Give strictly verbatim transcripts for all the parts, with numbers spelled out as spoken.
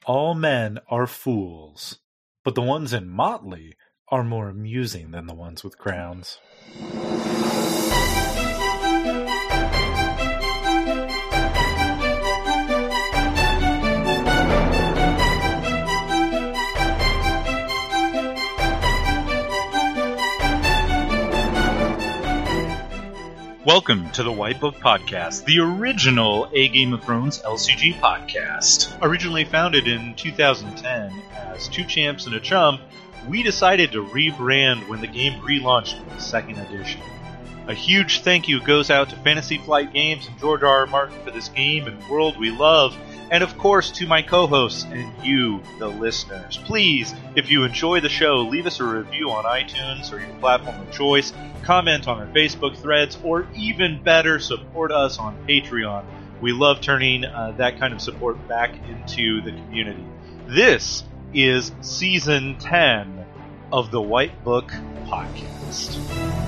all men are fools, but the ones in motley are more amusing than the ones with crowns. Welcome to the White Book Podcast, the original A Game of Thrones L C G podcast. Originally founded in two thousand ten as Two Champs and a Chum, we decided to rebrand when the game relaunched with the second edition. A huge thank you goes out to Fantasy Flight Games and George R. R. Martin for this game and world we love, and of course to my co-hosts and you, the listeners. Please, if you enjoy the show, leave us a review on iTunes or your platform of choice, comment on our Facebook threads, or even better, support us on Patreon. We love turning uh, that kind of support back into the community. This is Season ten of the White Book Podcast.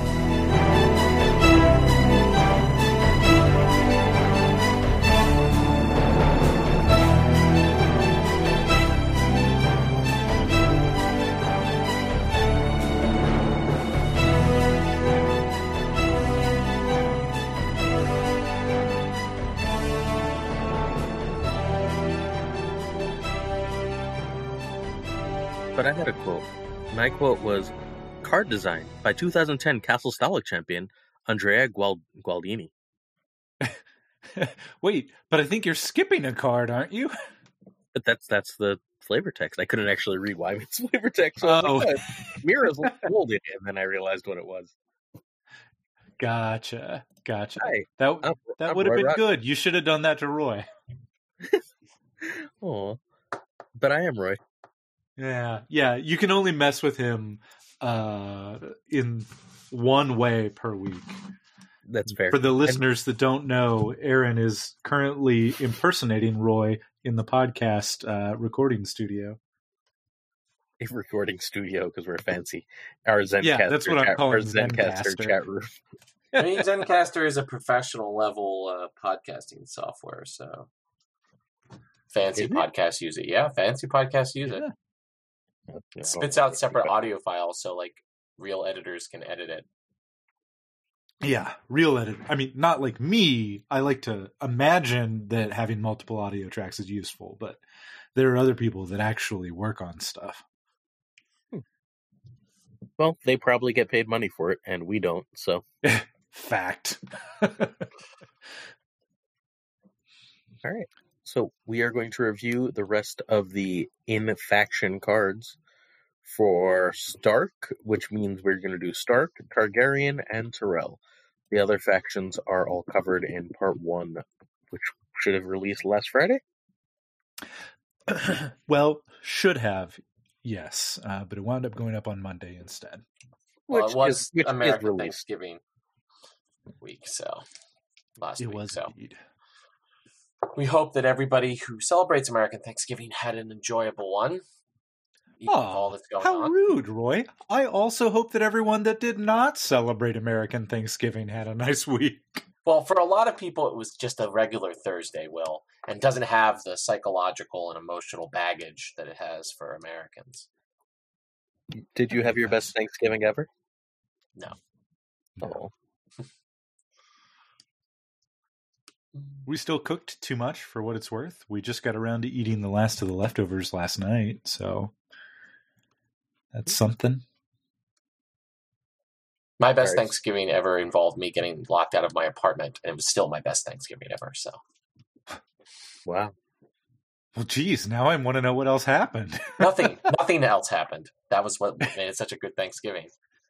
But I had a quote. My quote was, card design by two thousand ten Castle Stolic champion, Andrea Gual- Gualdini. Wait, but I think you're skipping a card, aren't you? But that's that's the flavor text. I couldn't actually read Wyman's flavor text. So Oh. like, Mira's old, and then I realized what it was. Gotcha, gotcha. Hi, that I'm- that I'm would have Roy been Rock. good. You should have done that to Roy. Oh, but I am Roy. Yeah, yeah. You can only mess with him uh, in one way per week. That's fair. For the listeners that don't know, Aaron is currently impersonating Roy in the podcast uh, recording studio. A recording studio because we're fancy. Our Zencaster, Yeah, that's what I'm chat, calling our Zencaster Zencaster. chat room. I mean, Zencaster is a professional level uh, podcasting software, so fancy Is it? podcasts use it. Yeah, fancy podcasts use it. It spits out separate audio files, so like real editors can edit it. Yeah, real edit. I mean, not like me. I like to imagine that having multiple audio tracks is useful, but there are other people that actually work on stuff. Well, they probably get paid money for it, and we don't. So, Fact. all right. So we are going to review the rest of the in-faction cards for Stark, which means we're going to do Stark, Targaryen, and Tyrell. The other factions are all covered in part one, which should have released last Friday. Well, should have, yes, uh, but it wound up going up on Monday instead. Well, Which it was is- which is American released. Thanksgiving week, so last It week. was So indeed. we hope that everybody who celebrates American Thanksgiving had an enjoyable one. Even with all Oh, that's going how on. rude, Roy. I also hope that everyone that did not celebrate American Thanksgiving had a nice week. Well, for a lot of people, it was just a regular Thursday, Will, and doesn't have the psychological and emotional baggage that it has for Americans. Did you have your best Thanksgiving ever? No. Oh, We still cooked too much for what it's worth. We just got around to eating the last of the leftovers last night, so that's something. My best Nice. Thanksgiving ever involved me getting locked out of my apartment, and it was still my best Thanksgiving ever. So wow. Well, geez, now I want to know what else happened. nothing, nothing else happened. That was what made it such a good Thanksgiving.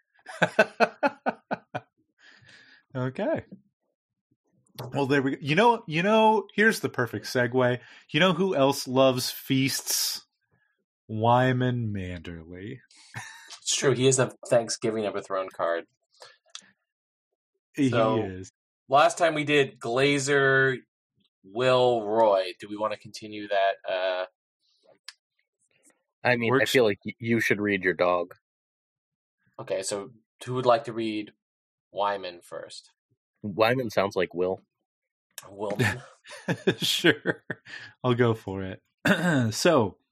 Okay. Well, there we go. You know, you know, here's the perfect segue. You know who else loves feasts? Wyman Manderley. It's true. He is a Thanksgiving of a Throne card. He So- is. Last time we did Glazer, Will, Roy. Do we want to continue that? Uh, I mean, Works. I feel like y- you should read your dog. okay, so who would like to read Wyman first? Wyman sounds like Will. Wilman. Sure. I'll go for it. So,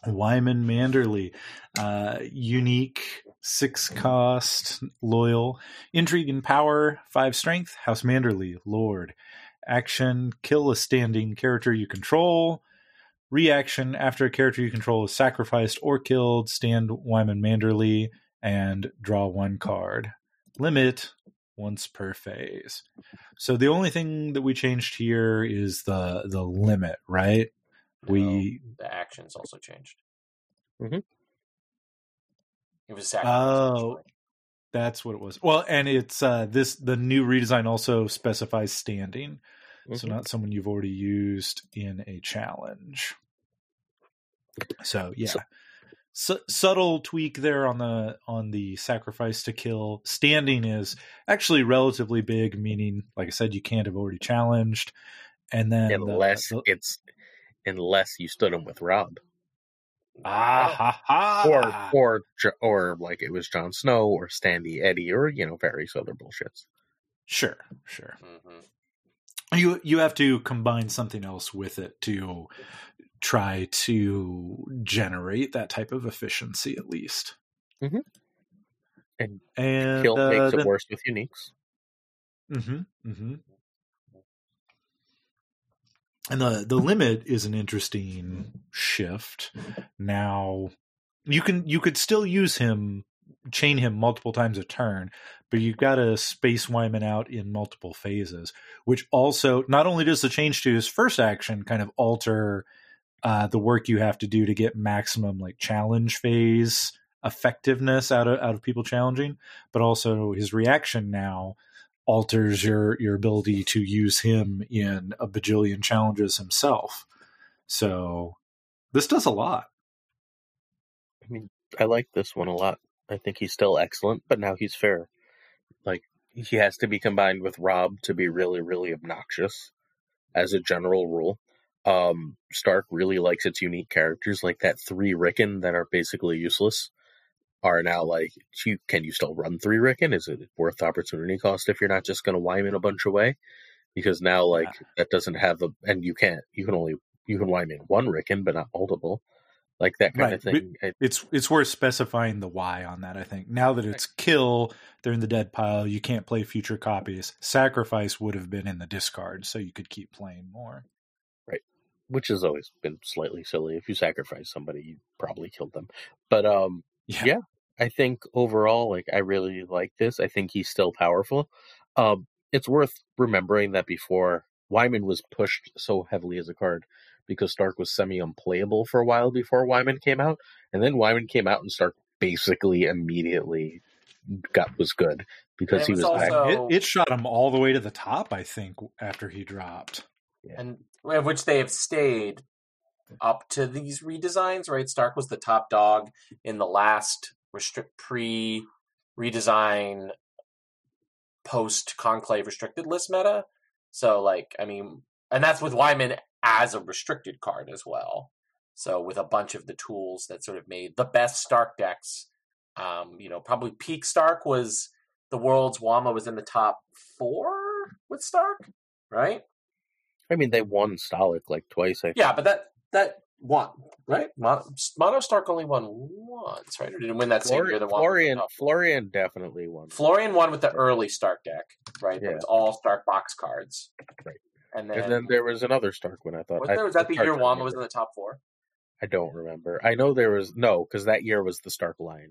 Wyman Manderley, uh, unique, six cost, loyal, intrigue and power, five strength. House Manderley, Lord. Action, kill a standing character you control. Reaction, after a character you control is sacrificed or killed, stand Wyman Manderley and draw one card. Limit, once per phase. So the only thing that we changed here is the the limit, right? No, we the actions also changed. Mm-hmm. It was sacrifice. Oh, actually. that's what it was. Well, and it's uh, this the new redesign also specifies standing, Mm-hmm. so not someone you've already used in a challenge. So yeah, So- Su- subtle tweak there on the on the sacrifice to kill. Standing is actually relatively big, meaning, like I said, you can't have already challenged, and then unless the, it's unless you stood him with Rob, ah ha ha, or or Jo- or like it was Jon Snow or Standy Eddie or you know various other bullshits. sure, sure. Mm-hmm. You you have to combine something else with it to try to generate that type of efficiency, at least. Mm-hmm. And, and Kill uh, makes it then, worse with uniques. Mm-hmm, mm-hmm. And the the limit is an interesting shift. Now you can you could still use him, chain him multiple times a turn, but you've got to space Wyman out in multiple phases, which also not only does the change to his first action kind of alter uh, the work you have to do to get maximum like challenge phase effectiveness out of out of people challenging, but also his reaction now alters your your ability to use him in a bajillion challenges himself. So this does a lot. I mean, I like this one a lot. I think he's still excellent, but now he's fair. Like, he has to be combined with Rob to be really, really obnoxious, as a general rule. Um, Stark really likes its unique characters, like that three Rickon that are basically useless, are now like, you, can you still run three Rickon? Is it worth opportunity cost if you're not just going to Wyman a bunch away? Because now, like, yeah. that doesn't have a, and you can't, you can only, you can Wyman one Rickon, but not multiple. Like that kind right. of thing. It's it's worth specifying the why on that, I think. Now that it's right. kill, they're in the dead pile, you can't play future copies. Sacrifice would have been in the discard, so you could keep playing more. Right. Which has always been slightly silly. If you sacrifice somebody, you probably killed them. But um yeah. yeah, I think overall, like, I really like this. I think he's still powerful. Um it's worth remembering that before, Wyman was pushed so heavily as a card because Stark was semi-unplayable for a while before Wyman came out. And then Wyman came out and Stark basically immediately got was good because he was, was also, it, it shot him all the way to the top, I think, after he dropped. Yeah. And which they have stayed up to these redesigns, right? Stark was the top dog in the last restrict pre-redesign post-Conclave restricted list meta. So, like, I mean, and that's with Wyman as a restricted card as well. So with a bunch of the tools that sort of made the best Stark decks, um, you know, probably peak Stark was the World's Wama was in the top four with Stark, right? I mean, they won Stolic like twice, I think. Yeah, but that that won, right? Mono, Mono Stark only won once, right? Or did it win that Flor- same year? The Florian, Florian definitely won. Florian won with the early Stark deck, right? Yeah. It was all Stark box cards. Right. And then, and then there was another Stark one, I thought. Was, there, was that the year Wama was in the top four? I don't remember. I know there was, no, because that year was the Stark line.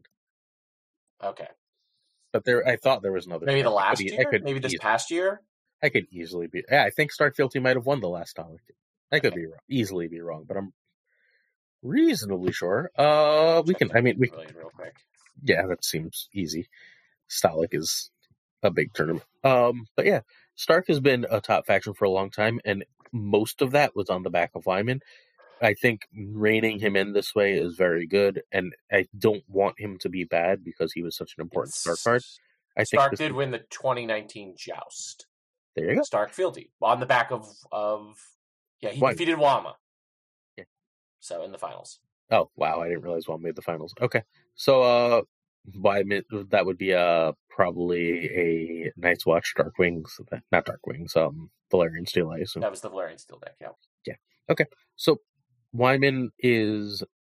Okay. But there, I thought there was another Maybe Stark. the last I could, year? I could Maybe this easily, past year? I could easily be. Yeah, I think Stark Fealty might have won the last Stolic. I could okay. be wrong, easily be wrong, but I'm reasonably sure. Uh, we Check can, I mean, we really real quick. Yeah, that seems easy. Stolic is a big tournament. Um, but yeah, Stark has been a top faction for a long time, and most of that was on the back of Wyman. I think reining him in this way is very good, and I don't want him to be bad because he was such an important it's, Stark card. I Stark think did win the twenty nineteen Joust. There you go. Stark Fealty on the back of of yeah he Why? defeated Wama. Yeah. So in the finals. Oh wow! I didn't realize Wama made the finals. Okay, so uh, Wyman, that would be uh probably a Night's Watch Dark Wings, not Dark Wings, um, Valyrian Steel, I assume. That was the Valyrian Steel deck, yeah. Yeah. Okay. So Wyman is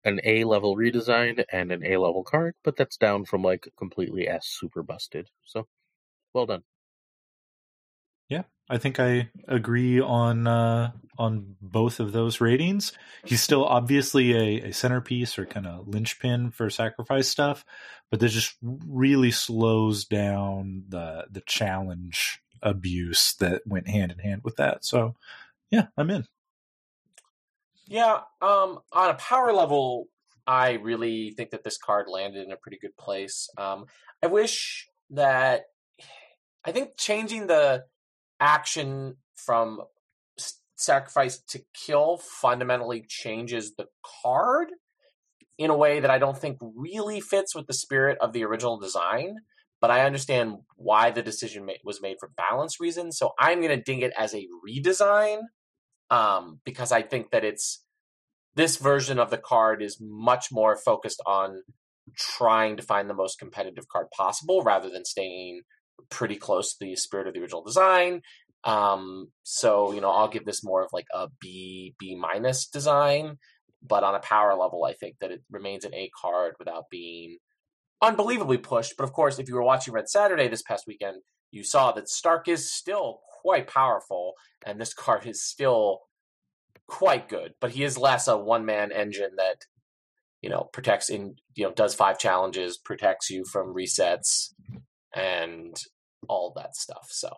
an A level redesign and an A level card, but that's down from like completely S super busted. So, well done. Yeah, I think I agree on uh, on both of those ratings. He's still obviously a, a centerpiece or kind of linchpin for sacrifice stuff, but this just really slows down the the challenge abuse that went hand in hand with that. So, yeah, I'm in. Yeah, um, on a power level, I really think that this card landed in a pretty good place. Um, I wish that I think changing the action from sacrifice to kill fundamentally changes the card in a way that I don't think really fits with the spirit of the original design. But I understand why the decision was made for balance reasons. So I'm going to ding it as a redesign um, because I think that it's this version of the card is much more focused on trying to find the most competitive card possible rather than staying pretty close to the spirit of the original design. Um, so, you know, I'll give this more of like a B, B minus design, but on a power level, I think that it remains an A card without being unbelievably pushed. But of course, if you were watching Red Saturday this past weekend, you saw that Stark is still quite powerful, and this card is still quite good, but he is less a one-man engine that, you know, protects in, you know, does five challenges, protects you from resets, and all that stuff. So,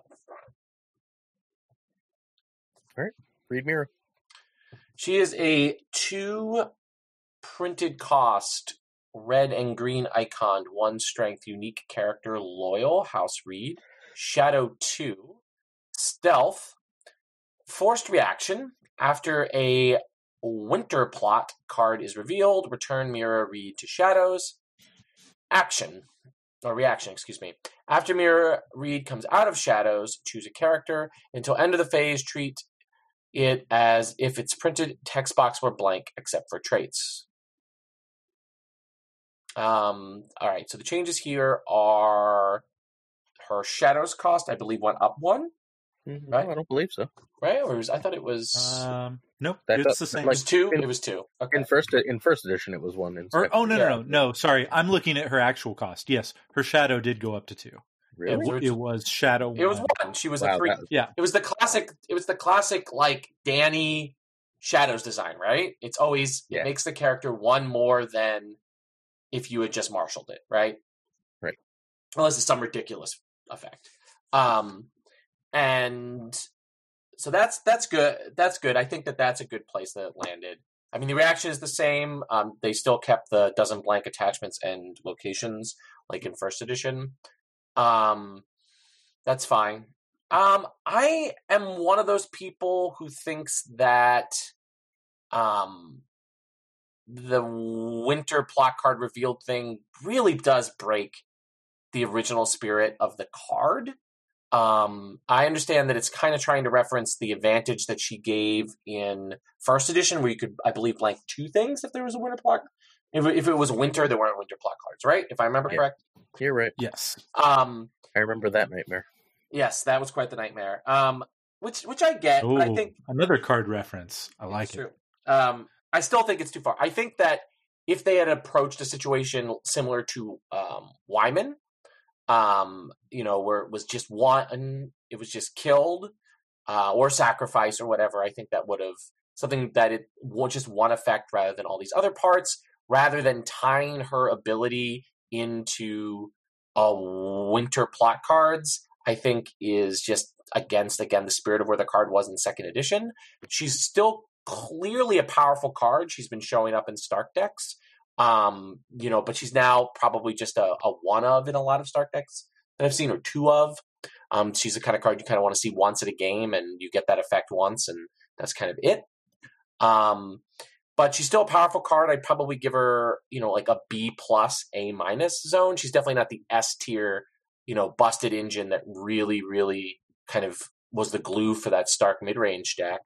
all right, read Mira. She is a two printed cost red and green icon, one strength, unique character, loyal, House Reed, Shadow two, stealth, forced reaction. After a winter plot card is revealed, return Mira Reed to Shadows. Action. Or reaction, excuse me. After Mira Reed comes out of Shadows, choose a character. Until end of the phase, treat it as if its printed text box were blank, except for traits. Um, all right, so the changes here are her Shadows cost, I believe, went up one. Mm-hmm. Right? No, I don't believe so. Right? Or was, I thought it was... Um, nope, That it's does- the same. It was two? in- it was two. Okay. In first in first edition, it was one. In Or, second oh, no, edition- no, no, no, sorry. I'm looking at her actual cost. Yes, her shadow did go up to two. Really? Yeah, It, it was shadow It was one. one. She was Wow, a three. that- Yeah. It was the classic. It was the classic like Danny Shadows design, right? It's always Yeah. it makes the character one more than if you had just marshaled it, right? Right. Unless it's some ridiculous effect. Um, and so that's that's good. That's good. I think that that's a good place that it landed. I mean, the reaction is the same. Um, they still kept the dozen blank attachments and locations like in first edition. Um, that's fine. Um, I am one of those people who thinks that um, the winter plot card revealed thing really does break the original spirit of the card. Um, I understand that it's kind of trying to reference the advantage that she gave in first edition, where you could, I believe, blank two things if there was a winter plot. If, if it was winter, there weren't winter plot cards, right? If I remember Yeah. correct. You're right. Yes. Um, I remember that nightmare. yes, that was quite the nightmare. Um, which which I get, Oh, but I think another card reference. I like it's it. true. Um, I still think it's too far. I think that if they had approached a situation similar to um, Wyman, um, you know, where it was just one, it was just killed uh, or sacrificed or whatever, I think that would have something that it was just one effect rather than all these other parts, rather than tying her ability into a winter plot cards, I think is just against, again, the spirit of where the card was in second edition. She's still clearly a powerful card. She's been showing up in Stark decks. Um, you know, but she's now probably just a, a one of in a lot of Stark decks that I've seen, or two of. Um, she's the kind of card you kind of want to see once at a game, and you get that effect once, and that's kind of it. Um, but she's still a powerful card. I'd probably give her, you know, like a B plus, A minus zone. She's definitely not the S tier, you know, busted engine that really, really kind of was the glue for that Stark mid range deck.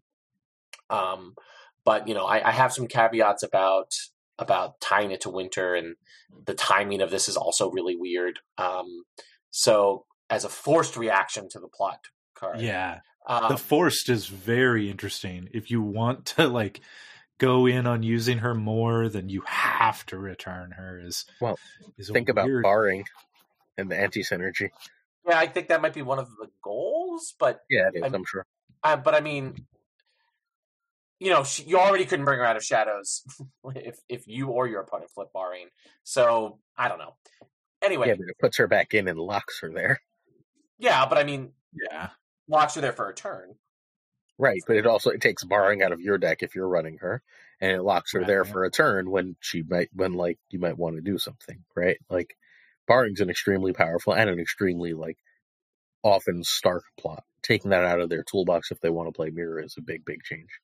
Um, but you know, I, I have some caveats about. about tying it to winter, and the timing of this is also really weird. Um, so as a forced reaction to the plot card. Yeah. Um, The forced is very interesting. If you want to like go in on using her more, then you have to return her. Is well, is think about barring and the anti-synergy. Yeah, I think that might be one of the goals, but yeah, it is. I'm, I'm sure. Uh, but I mean, you know, she, you already couldn't bring her out of shadows if if you or your opponent flip barring. So I don't know. Anyway, yeah, but it puts her back in and locks her there. Yeah, but I mean, yeah, locks her there for a turn. Right, but it also it takes barring out of your deck if you're running her, and it locks her right, there yeah. for a turn when she might when like you might want to do something, right? Like barring's an extremely powerful and an extremely like often Stark plot. Taking that out of their toolbox if they want to play mirror is a big, big change.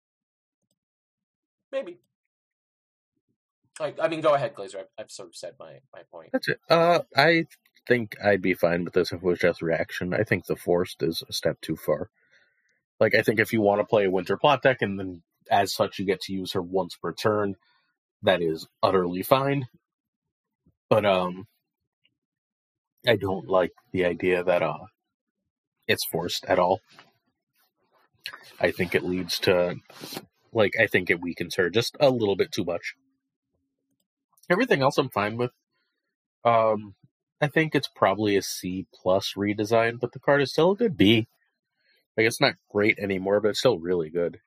Maybe. I, I mean, go ahead, Glazer. I've, I've sort of said my, my point. That's it. Uh, I think I'd be fine with this if it was just reaction. I think the Forced is a step too far. Like, I think if you want to play a Winter Plot deck and then as such you get to use her once per turn, that is utterly fine. But um, I don't like the idea that uh, it's forced at all. I think it leads to, like, I think it weakens her just a little bit too much. Everything else I'm fine with. Um, I think it's probably a C plus redesign, but the card is still a good B. Like, it's not great anymore, but it's still really good.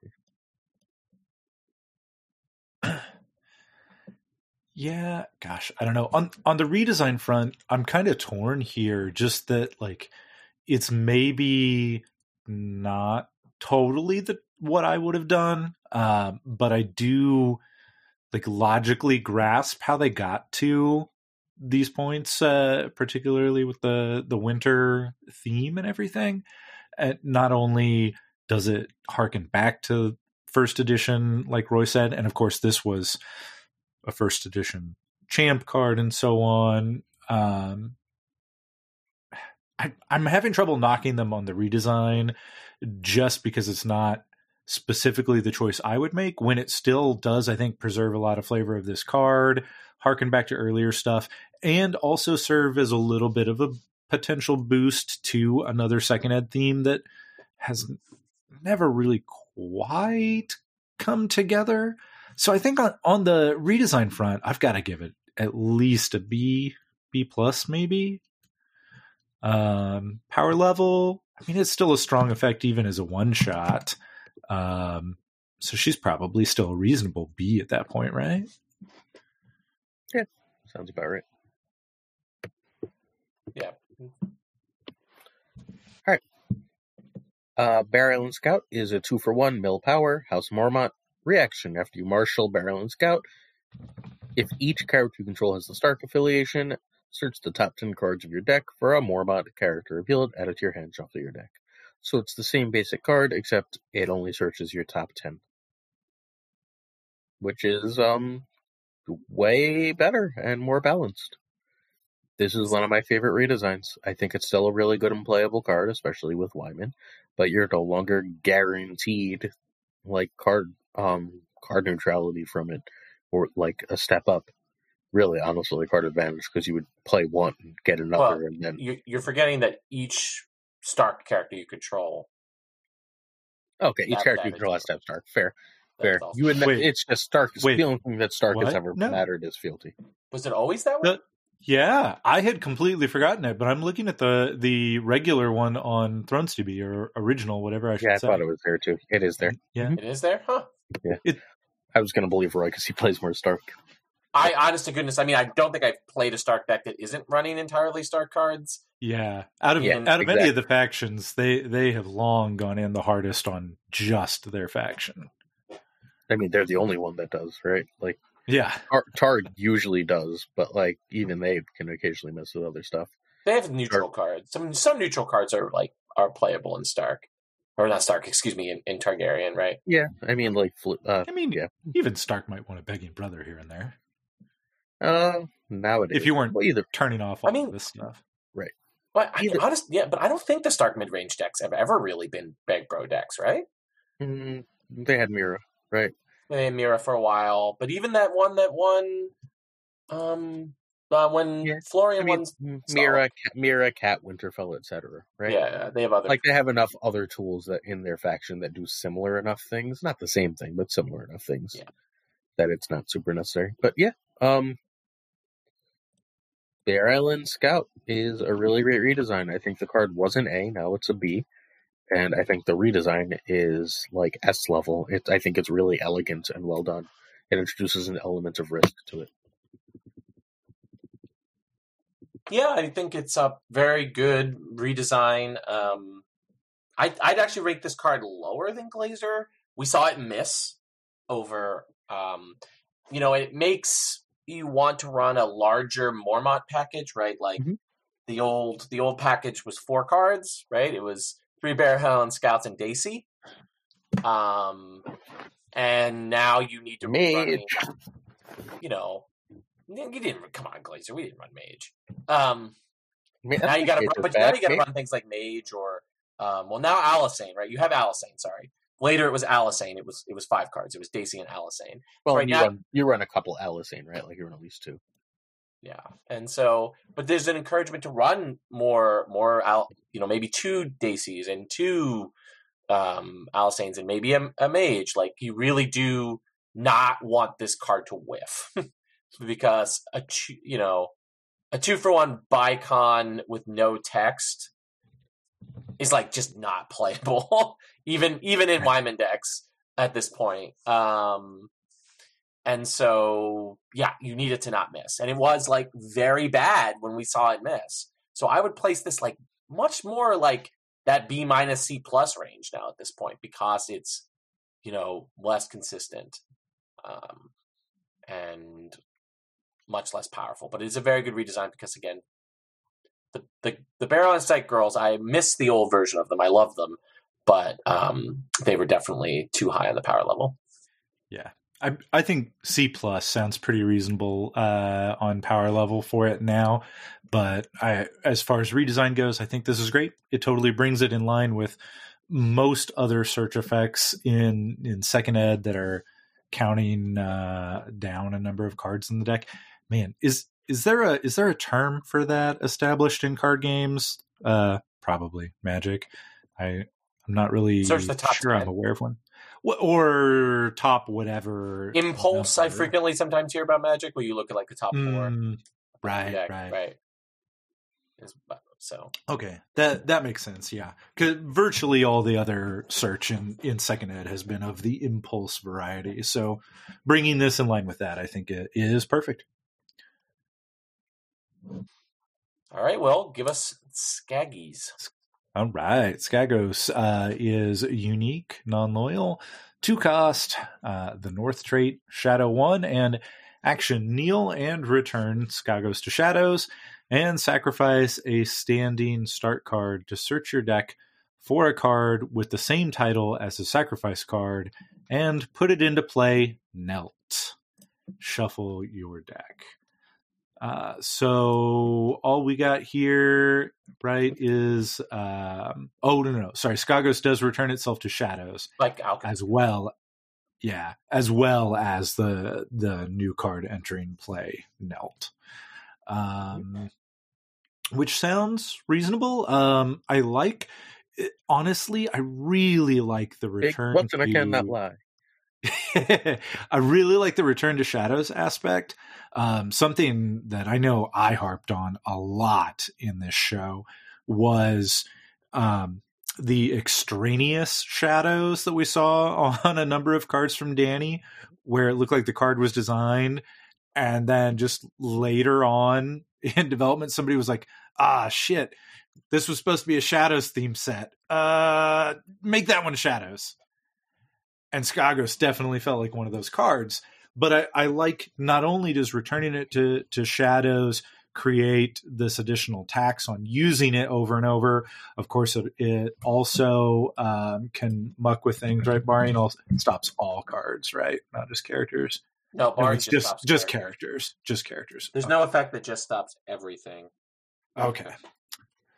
Yeah, gosh, I don't know. On on the redesign front, I'm kind of torn here. Just that, like, it's maybe not totally the what I would have done, uh, but I do like logically grasp how they got to these points, uh, particularly with the the winter theme and everything. And not only does it harken back to first edition, like Roy said, and of course this was a first edition champ card and so on. Um, I, I'm having trouble knocking them on the redesign just because it's not specifically the choice I would make, when it still does, I think, preserve a lot of flavor of this card, harken back to earlier stuff, and also serve as a little bit of a potential boost to another second ed theme that has never really quite come together. So I think on, on the redesign front, I've got to give it at least a B, B plus maybe. Um, power level, I mean, it's still a strong effect even as a one shot. Um, so she's probably still a reasonable B at that point, right? Yeah, sounds about right. Yeah. All right. Uh, Barrel Island Scout is a two for one mill power, House Mormont. Reaction: after you marshal Barrel Island Scout, if each character you control has the Stark affiliation, search the top ten cards of your deck for a Mormont character revealed, add it to your hand, shuffle your deck. So it's the same basic card, except it only searches your top ten. Which is um way better and more balanced. This is one of my favorite redesigns. I think it's still a really good and playable card, especially with Wyman, but you're no longer guaranteed like card um card neutrality from it, or like a step up. Really, honestly, card advantage, because you would play one and get another, Well, and then you're forgetting that each Stark character you control. Okay, each That character you advantage control has to have Stark. Fair. That's Fair. also- You would. Wait. It's just Stark. Wait. The only thing that Stark What? has ever No. mattered is fealty. Was it always that way? The, yeah, I had completely forgotten it, but I'm looking at the the regular one on Thronestube, or original, whatever I should Yeah, I say. thought it was there too. It is there. Yeah. It is there? Huh. I was going to believe Roy because he plays more Stark. I, honest to goodness, I mean, I don't think I've played a Stark deck that isn't running entirely Stark cards. Yeah, out of Yeah, out of any exactly. of the factions, they they have long gone in the hardest on just their faction. I mean, they're the only one that does, right? Like Yeah, Tar, Tar usually does, but like even they can occasionally mess with other stuff. They have neutral cards. Some some neutral cards are like are playable in Stark, or not Stark. Excuse me, in, in Targaryen, right? Yeah, I mean, like, fl- uh, I mean, yeah. even Stark might want a begging brother here and there Uh, nowadays, if you weren't well, either. turning off all I mean- of this stuff. But I, Either- honest, yeah, but I don't think the Stark mid range decks have ever really been beg bro decks, right? Mm, they had Mira, right? They had Mira for a while, but even that one that won, um, uh, when Yeah. Florian I mean, one's Mira, Cat, Mira, Cat, Winterfell, et cetera. Right? Yeah, they have other. Like they have enough other tools that in their faction that do similar enough things, not the same thing, but similar enough things Yeah. that it's not super necessary. But yeah, um, Bear Island Scout is a really great redesign. I think the card was an A, now it's a B. And I think the redesign is like S level. It, I think it's really elegant and well done. It introduces an element of risk to it. Yeah, I think it's a very good redesign. Um, I, I'd actually rate this card lower than Glazer. We saw it miss over. Um, you know, it makes you want to run a larger Mormont package, right? Like Mhm. the old the old package was four cards, right? It was three Bearhound Scouts and Daisy. Um, and now you need to Mage. running, you know, you didn't come on, Glazer. We didn't run Mage. Um, I mean, now you got to, it's but bad now you got to mage. run things like Mage or, um, well, now Alisane, right? You have Alisane. Sorry, later it was Alisane. It was it was five cards. It was Daisy and Alisane. Well, right and you now- run you run a couple Alisane, right? Like you run at least two. Yeah, and so, but there's an encouragement to run more, more out. You know, maybe two Daisies and two um, Alisanes and maybe a, a Mage. Like you really do not want this card to whiff because a two, you know a two for one Bicon with no text is like just not playable, even even in Wyman decks at this point. Um, and so, yeah, you need it to not miss, and it was like very bad when we saw it miss. So I would place this like much more like that B minus C plus range now at this point because it's you know less consistent um, and much less powerful. But it's a very good redesign because again, the the, the Barrel and Sight girls, I miss the old version of them. I love them, but um, they were definitely too high on the power level. Yeah. I I think C plus sounds pretty reasonable uh, on power level for it now, but I as far as redesign goes, I think this is great. It totally brings it in line with most other search effects in in second ed that are counting uh, down a number of cards in the deck. Man, is is there a is there a term for that established in card games? Uh, probably Magic. I I'm not really Search the top sure ten. I'm aware of one. Or top whatever Impulse, number. I frequently sometimes hear about Magic, where you look at like the top four. Mm, right, deck, right, right. So okay, that that makes sense. Yeah, because virtually all the other search in in second ed has been of the impulse variety. So bringing this in line with that, I think it is perfect. All right, well, give us Skaggies. All right, Skagos uh, is unique, non-loyal, two cost, uh, the North trait, Shadow one, and action kneel and return Skagos to Shadows, and sacrifice a standing start card to search your deck for a card with the same title as the sacrifice card, and put it into play, Knelt. Shuffle your deck. Uh, so all we got here, right, is um, oh no, no no sorry, Skagos does return itself to Shadows, Like Alchemy. as well, yeah, as well as the the new card entering play, Knelt, um, which sounds reasonable. Um, I like, honestly, I really like the return. What's an I to- cannot lie. I really like the return to Shadows aspect. Um, something that I know I harped on a lot in this show was um, the extraneous shadows that we saw on a number of cards from Danny, where it looked like the card was designed, and then just later on in development, somebody was like, ah, shit, this was supposed to be a Shadows theme set. Uh, make that one Shadows. And Skagos definitely felt like one of those cards. But I, I like, not only does returning it to, to Shadows create this additional tax on using it over and over, of course, it, it also um, can muck with things, right? Barring all stops all cards, right? Not just characters. No, No, Barring it's just, just stops just characters. characters. Just characters. There's okay. no effect that just stops everything. Okay.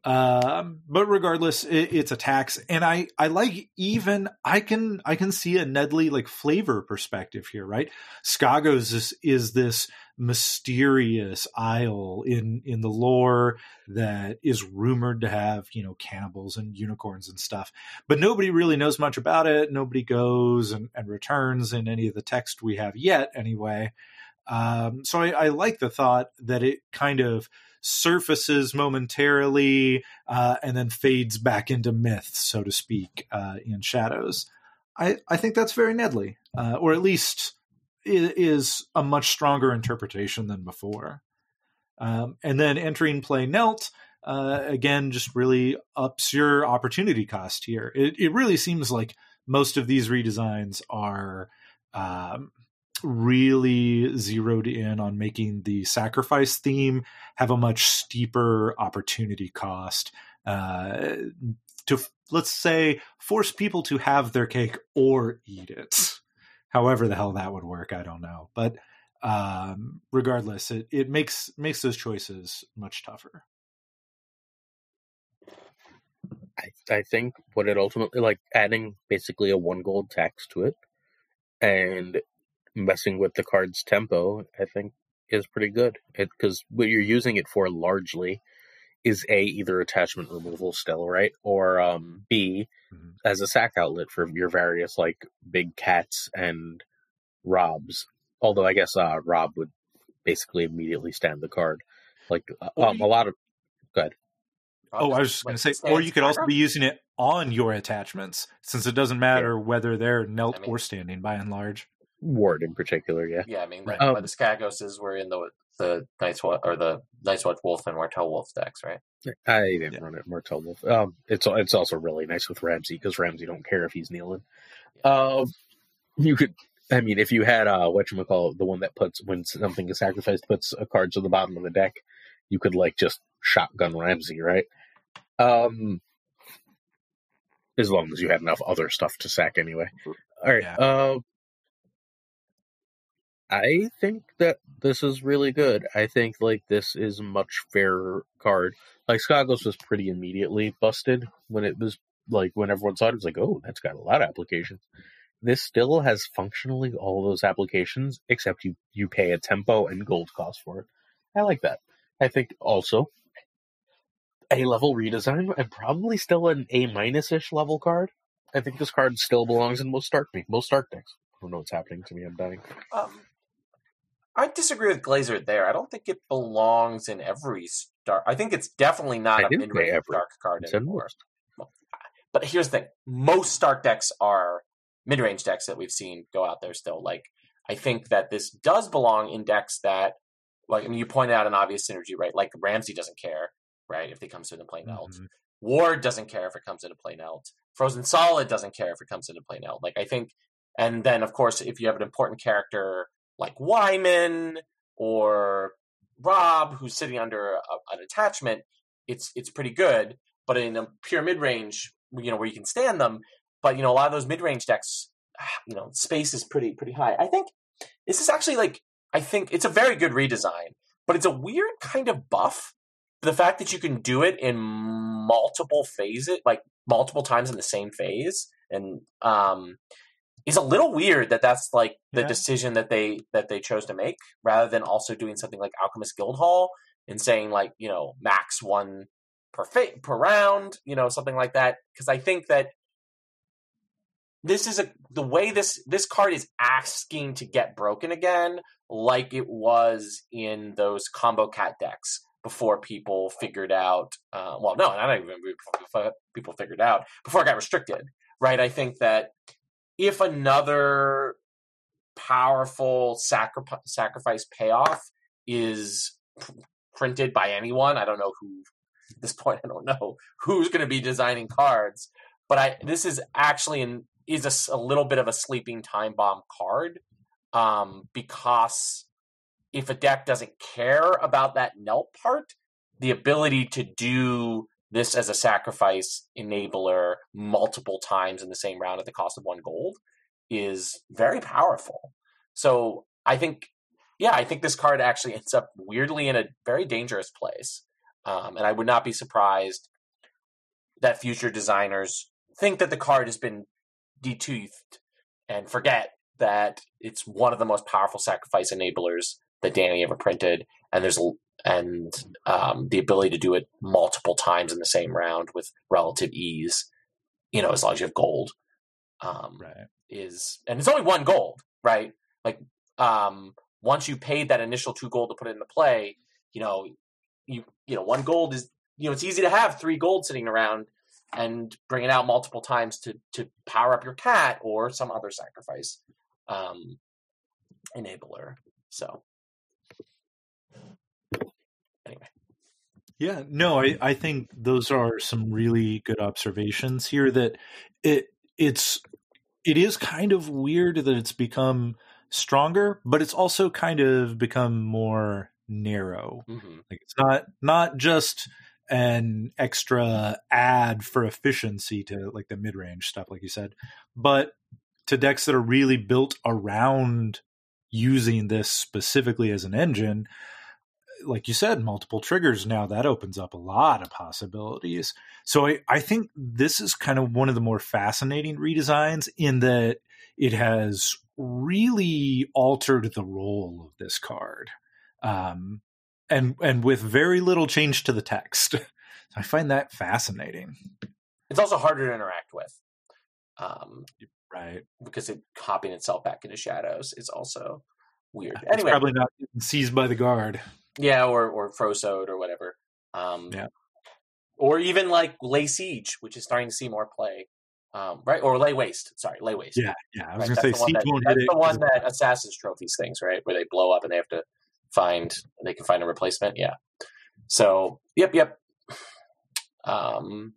Um, but regardless, it, it's a tax, and I, I like even I can I can see a Nedley like flavor perspective here, right? Skagos is is this mysterious isle in in the lore that is rumored to have, you know, cannibals and unicorns and stuff, but nobody really knows much about it. Nobody goes and, and returns in any of the text we have yet, anyway. Um, so I, I like the thought that it kind of surfaces momentarily uh, and then fades back into myth, so to speak, uh, in Shadows. I, I think that's very Nedley, uh, or at least it is a much stronger interpretation than before. Um, and then entering play Nelt, uh, again, just really ups your opportunity cost here. It, it really seems like most of these redesigns are um, really zeroed in on making the sacrifice theme have a much steeper opportunity cost uh, to, let's say, force people to have their cake or eat it. However the hell that would work, I don't know. But um, regardless, it, it makes makes those choices much tougher. I, I think what it ultimately, like adding basically a one gold tax to it and messing with the card's tempo, I think is pretty good. Because what you're using it for largely is A, either attachment removal still, right? Or um, B, mm-hmm. as a sack outlet for your various like big cats and Robs. Although I guess uh, Rob would basically immediately stand the card. Like um, you, a lot of... Go ahead. Oh, I was just going to say, or you could also be using it on your attachments, since it doesn't matter yeah. whether they're knelt I mean, or standing by and large. Ward in particular, yeah. Yeah, I mean, right. um, the Skagoses were in the the Night's Watch or the Night's Watch Wolf and Martell Wolf decks, right? I didn't yeah. run it Martell Wolf. Um, it's it's also really nice with Ramsey because Ramsey don't care if he's kneeling. Yeah. Um, you could, I mean, if you had uh, whatchamacallit, the one that puts when something is sacrificed puts a card to the bottom of the deck, you could like just shotgun Ramsey, right? Um, as long as you had enough other stuff to sack anyway. All right. Yeah. Uh, I think that this is really good. I think like this is a much fairer card. Like Skagos was pretty immediately busted when it was like when everyone saw it, it was like, oh, that's got a lot of applications. This still has functionally all those applications, except you you pay a tempo and gold cost for it. I like that. I think also A level redesign and probably still an A minus ish level card. I think this card still belongs in most Stark most Stark decks. I don't know what's happening to me. I'm dying. Um. I disagree with Glazer there. I don't think it belongs in every Stark. I think it's definitely not I a mid-range Stark card it's anymore. Well, but here's the thing. Most Stark decks are mid-range decks that we've seen go out there still. Like, I think that this does belong in decks that, like, I mean, you pointed out an obvious synergy, right? Like, Ramsey doesn't care, right, if it comes into play Nelt. Mm-hmm. Ward doesn't care if it comes into play Nelt. Frozen Solid doesn't care if it comes into play Nelt. Like, I think, and then, of course, if you have an important character like Wyman or Rob, who's sitting under a, an attachment, it's it's pretty good. But in a pure mid-range, you know, where you can stand them, but you know, a lot of those mid-range decks, you know, space is pretty pretty high. I think this is actually like, I think it's a very good redesign, but it's a weird kind of buff. The fact that you can do it in multiple phases, like multiple times in the same phase, and um. is a little weird that that's like the yeah. decision that they that they chose to make, rather than also doing something like Alchemist Guildhall and saying like, you know, max one per fa- per round, you know, something like that. Because I think that this is a the way this this card is asking to get broken again, like it was in those combo cat decks before people figured out. Uh, well, no, not even before people figured out before it got restricted, right? I think that if another powerful sacri- sacrifice payoff is p- printed by anyone, I don't know who, at this point, I don't know who's going to be designing cards, but I this is actually an, is a, a little bit of a sleeping time bomb card, um, because if a deck doesn't care about that Nelt part, the ability to do this as a sacrifice enabler multiple times in the same round at the cost of one gold is very powerful. So I think, yeah, I think this card actually ends up weirdly in a very dangerous place. Um, and I would not be surprised that future designers think that the card has been detoothed and forget that it's one of the most powerful sacrifice enablers that Danny ever printed, and there's and um, the ability to do it multiple times in the same round with relative ease, you know, as long as you have gold, um, Right. is and it's only one gold, right? Like um, once you paid that initial two gold to put it into play, you know, you you know, one gold is, you know, it's easy to have three gold sitting around and bring it out multiple times to to power up your cat or some other sacrifice um, enabler. So anyway. Yeah, no, I, I think those are some really good observations here, that it it's it is kind of weird that it's become stronger, but it's also kind of become more narrow. Mm-hmm. Like it's not not just an extra add for efficiency to like the mid-range stuff, like you said, but to decks that are really built around using this specifically as an engine. Like you said, multiple triggers now, that opens up a lot of possibilities. So I, I think this is kind of one of the more fascinating redesigns in that it has really altered the role of this card. Um, and and with very little change to the text. I find that fascinating. It's also harder to interact with. Um, right. Because it copying itself back into shadows is also weird. It's anyway, probably not seized by the guard. Yeah, or or Frozoed or whatever. Um, yeah. Or even like Lay Siege, which is starting to see more play. Um, right? Or Lay Waste. Sorry, Lay Waste. Yeah, yeah. I was right? going to say Siege that, won't that's hit the it. one that Assassin's Trophies things, right? Where they blow up and they have to find, they can find a replacement. Yeah. So, yep, yep. Um,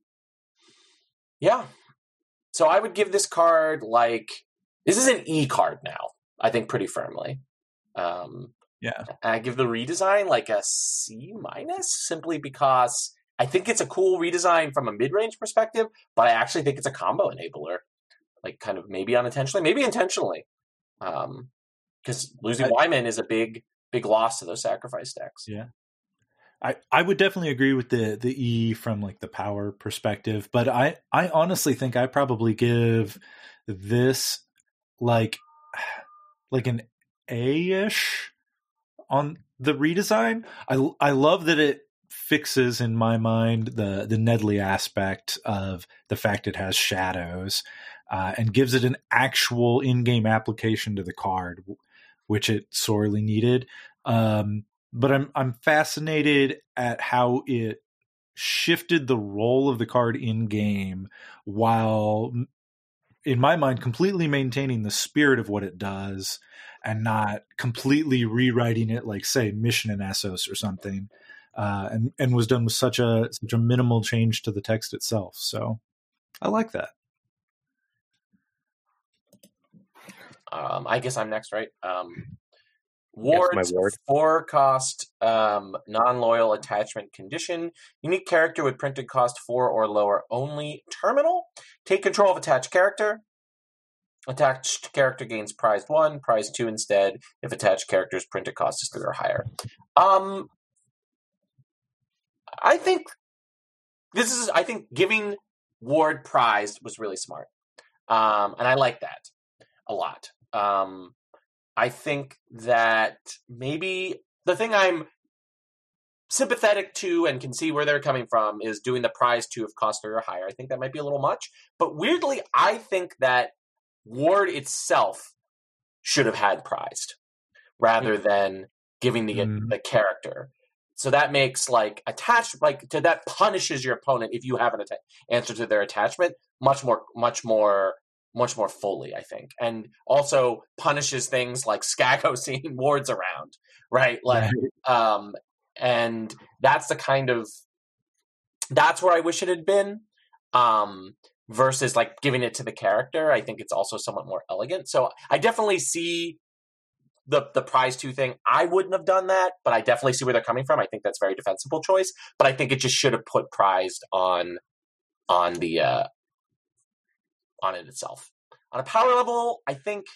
yeah. So I would give this card like, this is an E card now, I think pretty firmly. Um, yeah. I give the redesign like a C minus simply because I think it's a cool redesign from a mid-range perspective, but I actually think it's a combo enabler, like kind of maybe unintentionally, maybe intentionally. Um, because losing I, Wyman is a big, big loss to those sacrifice decks. Yeah. I, I would definitely agree with the, the E from like the power perspective, but I, I honestly think I probably give this like, like an A-ish on the redesign. I, I love that it fixes in my mind the, the Nedley aspect of the fact it has shadows uh, and gives it an actual in-game application to the card, which it sorely needed. Um, But I'm I'm fascinated at how it shifted the role of the card in game, while, in my mind, completely maintaining the spirit of what it does, and not completely rewriting it, like say Mission in Essos or something, uh, and and was done with such a such a minimal change to the text itself. So I like that. Um, I guess I'm next, right? Um, Ward's yes, my ward. four cost um, non-loyal attachment condition. Unique character with printed cost four or lower only. Terminal. Take control of attached character. Attached character gains prize one, prize two instead if attached character's printed cost is three or higher. Um, I think this is. I think giving Ward prized was really smart, um, and I like that a lot. Um, I think that maybe the thing I'm sympathetic to and can see where they're coming from is doing the prize two of cost three or higher. I think that might be a little much. But weirdly, I think that Ward itself should have had prized rather than giving the, mm. the character. So that makes like attached, like to that punishes your opponent if you have an atta- answer to their attachment much more, much more. much more fully, I think. And also punishes things like Skago seeing Wards around, right? Like, right. Um, and that's the kind of, that's where I wish it had been, um, versus like giving it to the character. I think it's also somewhat more elegant. So I definitely see the, the prize two thing. I wouldn't have done that, but I definitely see where they're coming from. I think that's a very defensible choice, but I think it just should have put prized on, on the, uh, on it itself. On a power level, I think,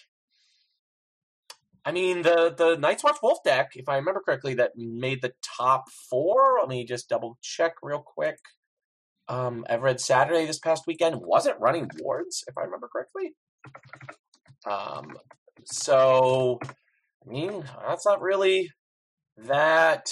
I mean, the, the Night's Watch Wolf deck, if I remember correctly, that made the top four, let me just double check real quick. um, at Red Saturday this past weekend wasn't running wards, if I remember correctly. Um, so, I mean, that's not really that.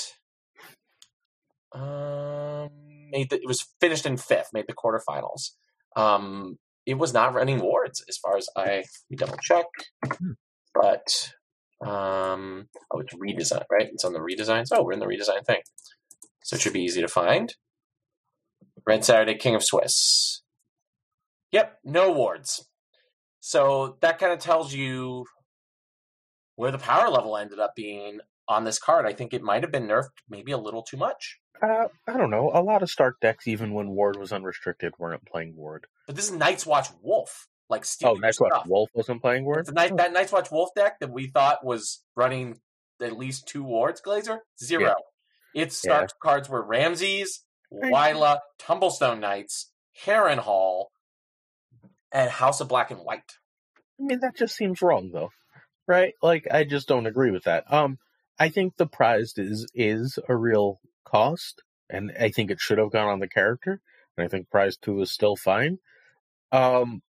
Um, made the, it was finished in fifth, made the quarterfinals. Um, it was not running wards as far as I let me double check, Hmm. but um, oh, it's redesign, right? It's on the redesigns. Oh, we're in the redesign thing, so it should be easy to find. Red Saturday, King of Swiss. Yep, no wards. So that kind of tells you where the power level ended up being on this card. I think it might have been nerfed maybe a little too much. Uh, I don't know. A lot of Stark decks, even when Ward was unrestricted, weren't playing Ward. But this is Night's Watch Wolf. Like Oh, stealing Night's your Watch stuff. Wolf wasn't playing Ward? The night, that Night's Watch Wolf deck that we thought was running at least two wards, Glazer? Zero. Its Stark Yeah. cards were Ramses, Wyla, Tumblestone Knights, Harrenhal, and House of Black and White. I mean, that just seems wrong, though. Right? Like, I just don't agree with that. Um, I think the prize is is a real cost, and I think it should have gone on the character, and I think prize two is still fine. Um,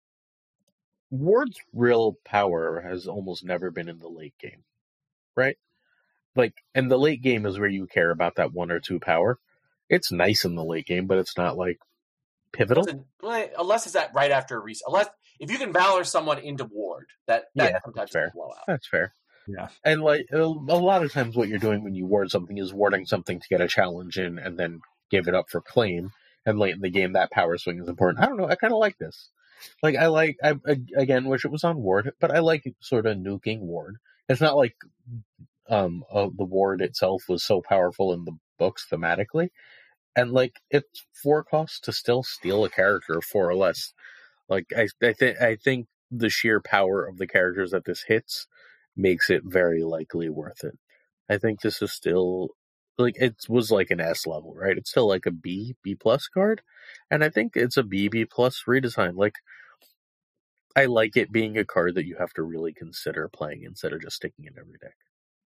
Ward's real power has almost never been in the late game, right? Like, and the late game is where you care about that one or two power. It's nice in the late game, but it's not, like, pivotal. Doesn't- well, Unless it's that right after a reset. Unless, if you can Valor someone into Ward, that, that Yeah, sometimes that's is fair. a blowout. That's fair. Yeah. And, like, a a lot of times what you're doing when you ward something is warding something to get a challenge in and then give it up for claim. And late in the game, that power swing is important. I don't know. I kind of like this. Like, I like, I, I again, wish it was on ward, but I like sort of nuking ward. It's not like um uh, the ward itself was so powerful in the books thematically. And, like, it's four costs to still steal a character, four or less. Like, I, I, th- I think the sheer power of the characters that this hits makes it very likely worth it. I think this is still, like, it was like an S level, right? It's still like a B, B plus card. And I think it's a B, B plus redesign. Like, I like it being a card that you have to really consider playing instead of just sticking in every deck.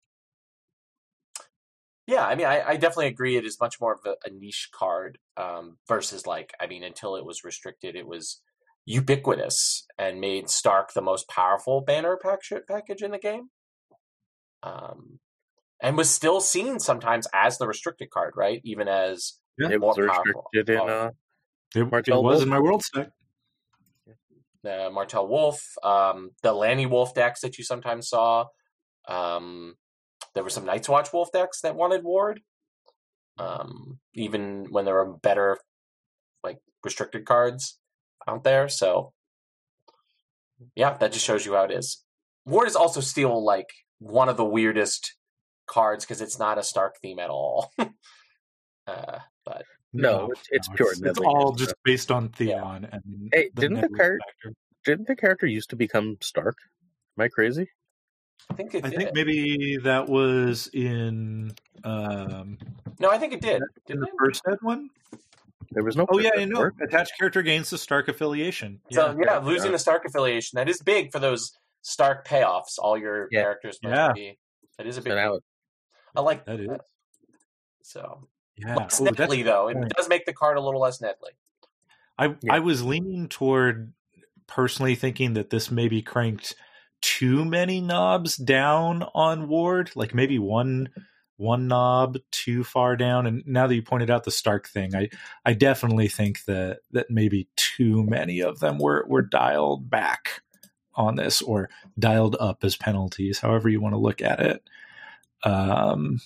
Yeah, I mean, I, I definitely agree. It is much more of a, a niche card um, versus, like, I mean, until it was restricted, it was ubiquitous and made Stark the most powerful banner pack- package in the game. Um, and was still seen sometimes as the restricted card, right? Even as Yeah. It more was powerful. restricted in, Oh. uh, It, it Martel was Wolf. in my world stack. the Martel Wolf, um, the Lanny Wolf decks that you sometimes saw. Um, there were some Night's Watch Wolf decks that wanted Ward, um, even when there were better, like, restricted cards out there. So, yeah, that just shows you how it is. Ward is also still, like, one of the weirdest cards because it's not a Stark theme at all. uh, but No, it's- it's pure It's, it's Nedley all stuff. just based on Theon and Hey, the didn't the Nedley card- factor. Didn't the character used to become Stark? Am I crazy? I think it I did. think maybe that was in um, No, I think it did. in Didn't the it? first ed one. There was no. Oh yeah, purpose I know. for it. Attached character gains the Stark affiliation. So Yeah. yeah, losing yeah. the Stark affiliation, that is big for those Stark payoffs. All your Yeah. characters must Yeah. be. That is a So big. now, I like That is. So Yeah. less Ooh, that's Nedley though. It point. does make the card a little less Nedley. I Yeah. I was leaning toward personally thinking that this maybe cranked too many knobs down on Ward, like maybe one one knob too far down. And now that you pointed out the Stark thing, I I definitely think that that maybe too many of them were were dialed back on this, or dialed up as penalties, however you want to look at it. Um,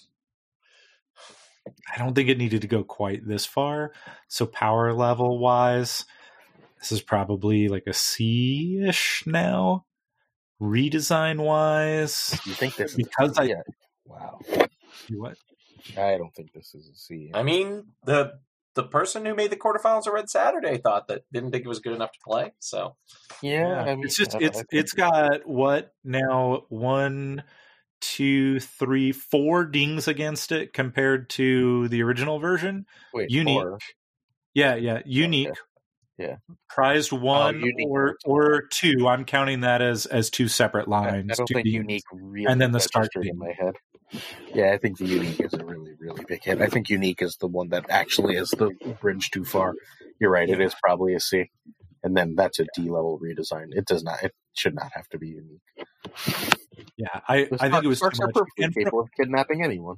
I don't think it needed to go quite this far. So power level wise, this is probably like a C-ish now. Redesign wise, you think this? because is, I yeah. Wow. you what? I don't think this is a C. I mean, the the person who made the quarterfinals of Red Saturday thought that didn't think it was good enough to play. So yeah, I mean, it's just I don't- it's I think- it's got what now one, two, three, four dings against it compared to the original version. wait, unique. four. Yeah, yeah, unique. Yeah. Prized one unique or works. or two. I'm counting that as as two separate I, lines. I don't two think dings. unique really And then the start registered in thing. my head. Yeah, I think the Unique is a really, really big hit. I think Unique is the one that actually is the bridge too far. You're right, it is probably a C. And then that's a D level redesign. It does not. It should not have to be Unique. Yeah, I, I think it was too Starks are much. perfectly And capable of kidnapping anyone.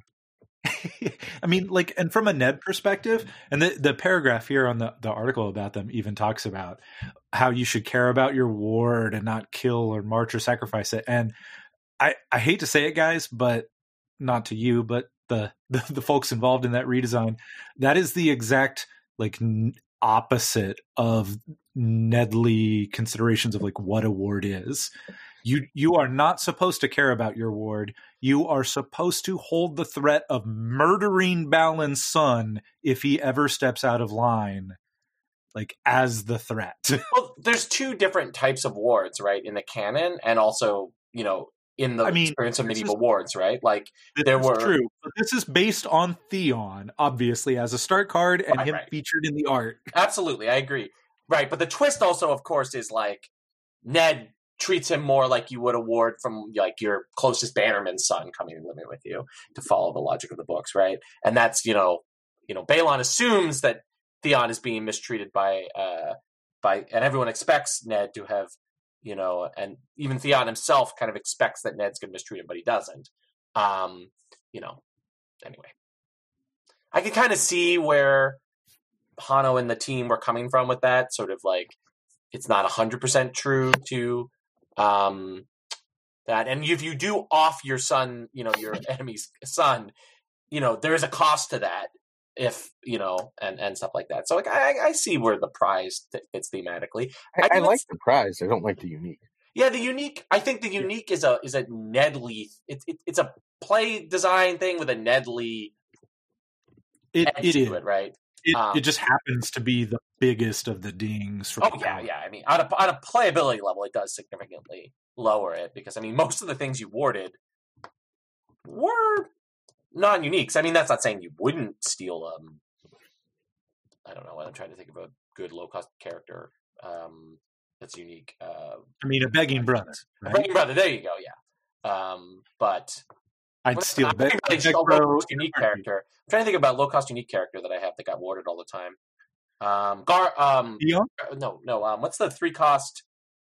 I mean, like, and from a Ned perspective, and the, the paragraph here on the, the article about them even talks about how you should care about your ward and not kill or march or sacrifice it. And I, I hate to say it, guys, but not to you, but the, the, the folks involved in that redesign, that is the exact, like, n- opposite of Nedly considerations of, like, what a ward is. You you are not supposed to care about your ward. You are supposed to hold the threat of murdering Balin's son if he ever steps out of line, like, as the threat. Well, there's two different types of wards, right, in the canon, and also, you know, in the I mean, experience of this medieval is- wards, right? Like, This there is were true. But this is based on Theon, obviously, as a start card, and Right, him right. featured in the art. Absolutely, I agree. Right, but the twist also, of course, is like Ned treats him more like you would a ward from like your closest bannerman's son coming and living with you, to follow the logic of the books, right? And that's, you know, you know, Balon assumes that Theon is being mistreated by uh by, and everyone expects Ned to have, you know, and even Theon himself kind of expects that Ned's going to mistreat him, but he doesn't. Um, you know, anyway, I can kind of see where Hano and the team were coming from with that, sort of like it's not one hundred percent true to um, that. And if you do off your son, you know, your enemy's son, you know, there is a cost to that, if, you know, and, and stuff like that. So like, I, I see where the prize fits thematically. I, I think like it's- the prize. I don't like the Unique. Yeah, the Unique, I think the Unique is a is a Nedly, it's it, it's a play design thing with a Nedly It, edge it to is. it, right? It, Um, it just happens to be the biggest of the dings. From Oh the yeah, palette. yeah. I mean, on a on a playability level, it does significantly lower it, because I mean, most of the things you warded were non-uniques. I mean, that's not saying you wouldn't steal. Um, I don't know. I'm trying to think of a good low-cost character um, that's unique. Uh, I mean, a begging brother. Right? Begging Brother. There you go. Yeah. Um, but I'd well, steal a I'm beg- thinking about beg a bro. low-cost unique character. I'm trying to think about low-cost unique character that I have that got warded all the time. Um, Gar. Um, Theon? no, no. Um, what's the three-cost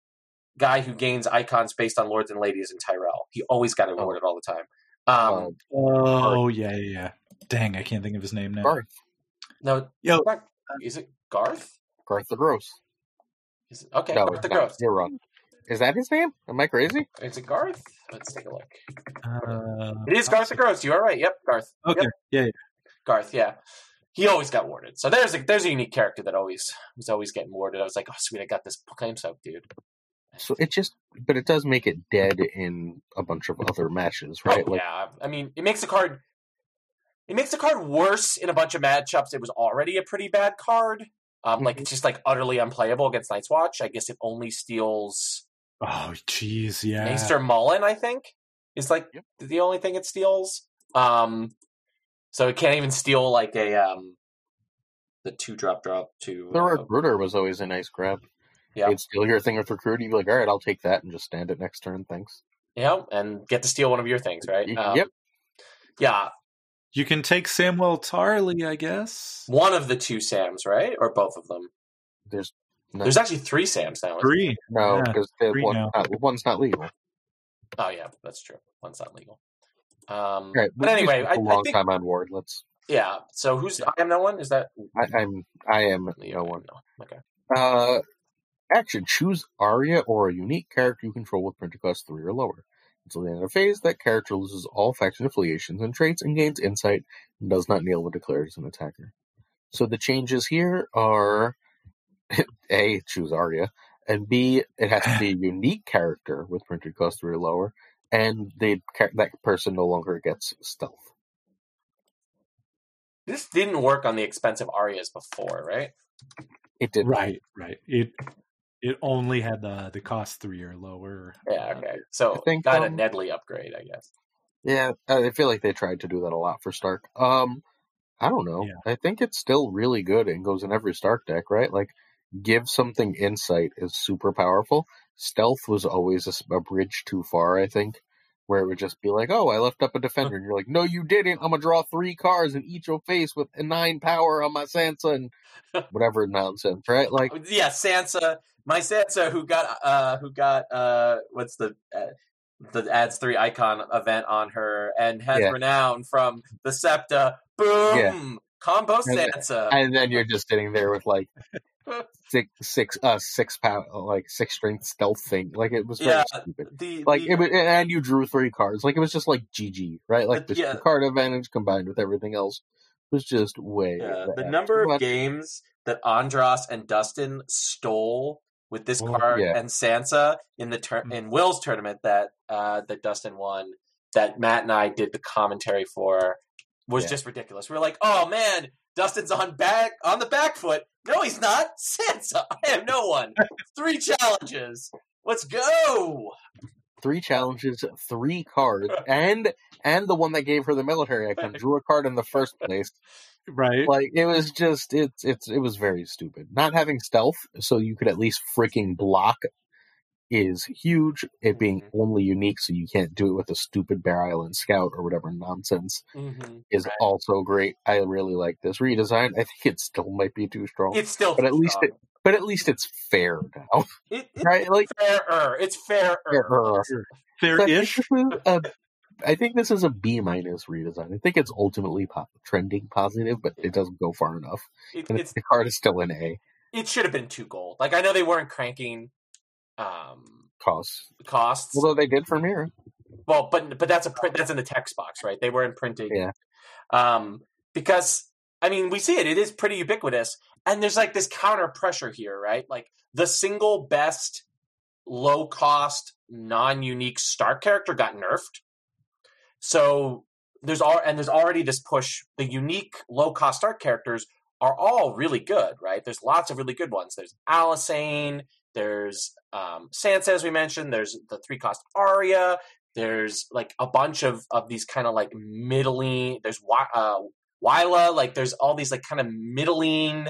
guy who gains icons based on lords and ladies in Tyrell? He always got awarded all the time. Um, Oh, yeah, yeah, yeah. Dang, I can't think of his name now. Garth. no, Yo, not- is it Garth? Garth the Gross. Is it, okay, No, Garth it's the not. Gross. You're wrong. Is that his name? Am I crazy? Is it Garth? Let's take a look. uh, It is Garth the Gross. You are right. Yep, Garth. okay, Yep, yeah, yeah. Garth. Yeah, he always got warded. So there's a there's a unique character that always was always getting warded. I was like, oh sweet, I got this claim soak, dude. So it just, but it does make it dead in a bunch of other matches, right? Oh, Like, yeah, I mean, it makes the card. It makes the card worse in a bunch of matchups. It was already a pretty bad card. Um, like Mhm. it's just like utterly unplayable against Night's Watch. I guess it only steals Oh, jeez, yeah. Maester Mullen, I think, is like Yep. the only thing it steals. Um, so it can't even steal like a um, the two drop drop to the uh, Recruiter was always a nice grab. yeah, You'd steal your thing with Recruiter, you'd be like, all right, I'll take that and just stand it next turn, thanks. yeah, and get to steal one of your things, right? Y- Um, yep. Yeah, You can take Samuel Tarley, I guess. one of the two Sams, right, or both of them. There's no, There's actually three Sams now. isn't Three. no, yeah, because the three one, now. not, one's not legal. there? Oh yeah, that's true. One's not legal. Um, Right, but anyway, a I, long I think time on Ward. Let's. yeah. So who's I am no one? Is that I, I'm. I am no one. No. Okay. Uh, action: choose Arya or a unique character you control with printed cost three or lower. Until the end of the phase, that character loses all faction affiliations and traits and gains insight and does not kneel when declared as an attacker. So the changes here are: A, choose Arya, and B, it has to be a unique character with printed cost three or lower, and they that person no longer gets stealth. This didn't work on the expensive Arias before, right? It did Right, right. It it only had the the cost three or lower. Yeah. Uh, Okay. So I think, got a um, Nedley upgrade, I guess. Yeah, I feel like they tried to do that a lot for Stark. Um, I don't know. Yeah. I think it's still really good and goes in every Stark deck, right? Like, give something insight is super powerful. Stealth was always a, s- a bridge too far, I think. where it would just be like, oh, I left up a defender. And you're like, no, you didn't. I'm going to draw three cards and eat your face with a nine power on my Sansa and whatever nonsense, right? Like, yeah, Sansa, my Sansa who got, uh, who got, uh, what's the, uh, the adds three icon event on her and has yeah. renown from the Septa. Boom! Yeah. Combo Sansa. And, and then you're just sitting there with like six, six, uh, six power, like six strength stealth thing. Like it was very yeah, stupid. The, like the, it was, and you drew three cards. Like it was just like G G, right? Like the, yeah. the card advantage combined with everything else was just way. Yeah, the number of games that Andros and Dustin stole with this well, card yeah. and Sansa in the tur- in Will's tournament that uh, that Dustin won, that Matt and I did the commentary for, was yeah. just ridiculous. We were like, oh man, Dustin's on back on the back foot. No, he's not. Sansa, I have no one. Three challenges. Let's go. Three challenges, three cards, and and the one that gave her the military icon drew a card in the first place. Right. Like it was just it's it's it was very stupid. Not having stealth so you could at least freaking block is huge. It being mm-hmm. only unique so you can't do it with a stupid Bear Island Scout or whatever nonsense mm-hmm. is right. also great. I really like this redesign. I think it still might be too strong. It's still but too at least strong. it but at least it's fair now. It, it's right? Like fairer. It's fairer. Fairer. Fair-ish. I think this is a B minus redesign. I think it's ultimately po- trending positive, but it doesn't go far enough. It, and it's, the card is still an A. It should have been two gold. Like I know they weren't cranking um, costs. Costs. Although they did for Mirror. Well, but but that's a print. That's in the text box, right? They weren't printing. Yeah. Um, because I mean, we see it. It is pretty ubiquitous, and there's like this counter pressure here, right? Like the single best low cost non unique Stark character got nerfed. So there's all, and there's already this push. The unique low-cost Stark characters are all really good, right? There's lots of really good ones. There's Alysanne, there's um, Sansa, as we mentioned. There's the three-cost Arya. There's like a bunch of, of these kind of like middling. There's uh, Wyla. Like there's all these like kind of middling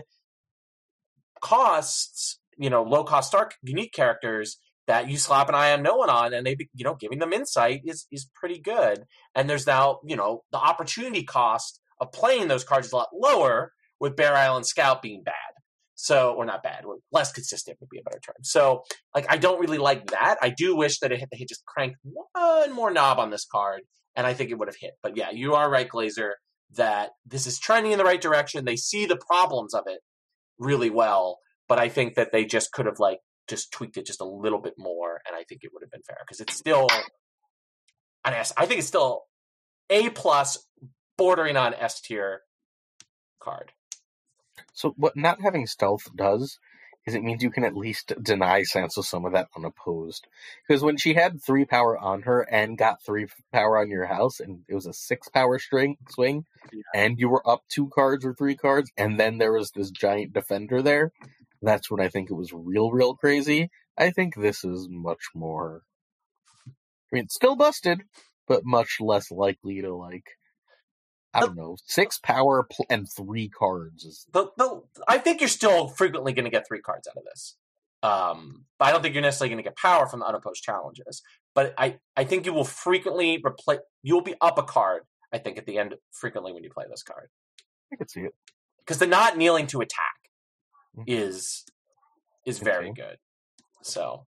costs. You know, low-cost Stark unique characters that you slap an I am no one on, and they, you know, giving them insight is is pretty good. And there's now, you know, the opportunity cost of playing those cards is a lot lower with Bear Island Scout being bad. So, or not bad, or less consistent would be a better term. So, like, I don't really like that. I do wish that it had, they had just cranked one more knob on this card, and I think it would have hit. But yeah, you are right, Glazer, that this is trending in the right direction. They see the problems of it really well, but I think that they just could have, like, just tweaked it just a little bit more, and I think it would have been fair because it's still an S. I think it's still A plus, bordering on S tier card. So what not having stealth does is it means you can at least deny Sansa some of that unopposed. Because when she had three power on her and got three power on your house, and it was a six power string swing, yeah. and you were up two cards or three cards, and then there was this giant defender there. That's when I think it was real, real crazy. I think this is much more... I mean, it's still busted, but much less likely to, like, I don't know, six power pl- and three cards. Is... The, the, I think you're still frequently going to get three cards out of this. Um, but I don't think you're necessarily going to get power from the unopposed challenges. But I, I think you will frequently replace... You will be up a card, I think, at the end frequently when you play this card. I can see it. Because the not kneeling to attack is is very okay. good. So,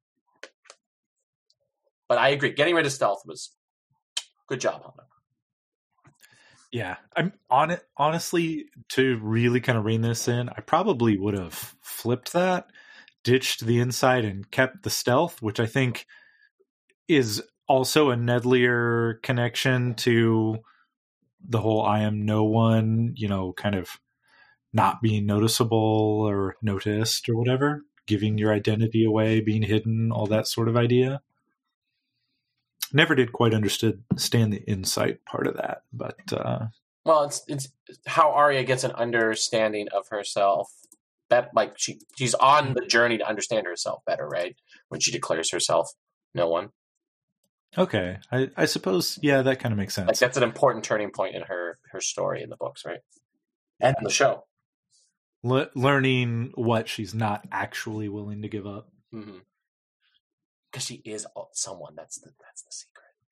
but I agree. Getting rid of stealth was good job on it. Yeah, I'm on it. Honestly, to really kind of rein this in, I probably would have flipped that, ditched the insight, and kept the stealth, which I think is also a Nedlier connection to the whole "I am no one," you know, kind of not being noticeable or noticed or whatever, giving your identity away, being hidden, all that sort of idea. Never did quite understand the insight part of that, but uh, well, it's it's how Arya gets an understanding of herself. That like she she's on the journey to understand herself better, right? When she declares herself no one. Okay, I, I suppose yeah, that kind of makes sense. Like that's an important turning point in her her story in the books, right? And in the show. Le- learning what she's not actually willing to give up. Mm-hmm. Because she is someone. That's the that's the secret.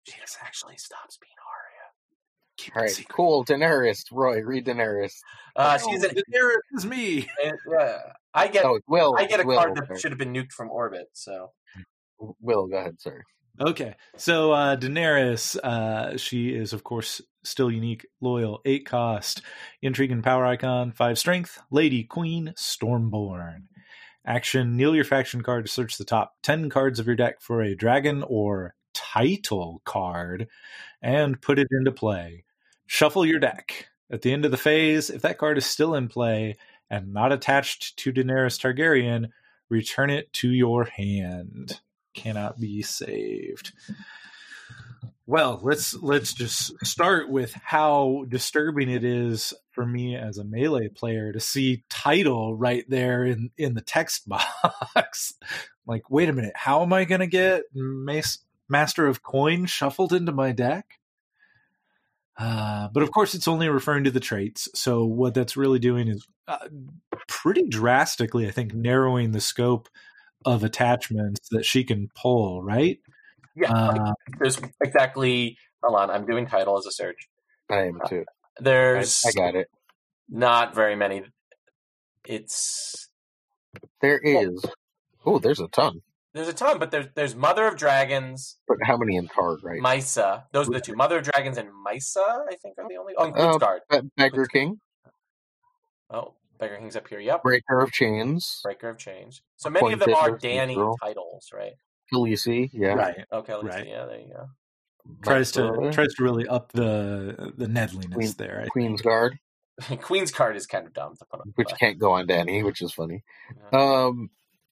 Daenerys actually stops being Arya. Keep All it right, secret. cool. Daenerys, Roy, read Daenerys. Uh, Oh, she's an, Daenerys is me. uh, I get Oh, it's Will. I get a It's Will. card that Sorry. should have been nuked from orbit. So Will, go ahead, sir. Okay, so uh, Daenerys, uh, she is, of course, still unique, loyal, eight cost, intrigue and power icon, five strength, lady, queen, stormborn. Action, kneel your faction card to search the top ten cards of your deck for a dragon or title card and put it into play. Shuffle your deck. At the end of the phase, if that card is still in play and not attached to Daenerys Targaryen, return it to your hand. Cannot be saved. Well, let's let's just start with how disturbing it is for me as a Melee player to see title right there in, in the text box. Like, wait a minute, how am I going to get Mas- Master of Coin shuffled into my deck? Uh, but of course, it's only referring to the traits. So what that's really doing is uh, pretty drastically, I think, narrowing the scope of attachments that she can pull, right? yeah, Uh, like, there's exactly. Hold on, I'm doing title as a search. I am too. I, There's I got it. not very many. It's There is. Oh, there's a ton. there's a ton, but there's there's Mother of Dragons, But how many in card, right? Mysa. Those are the two. Mother of Dragons and Mysa, I think, are the only. Oh, and Uh, Queensguard. Be- Beggar King, Oh, Beggar King's up here. Yep. Breaker of Chains, Breaker of Chains. So many of them Appointed are of Danny Neutral. titles, right? Khaleesi, yeah. right. Okay, let's Right. see. Yeah, there you go. Tries to Viceroy, tries to really up the the nedliness Queen- there. I Queen's Guard, Queen's card is kind of dumb to put on. which but- can't go on Danny, which is funny. Yeah. Um,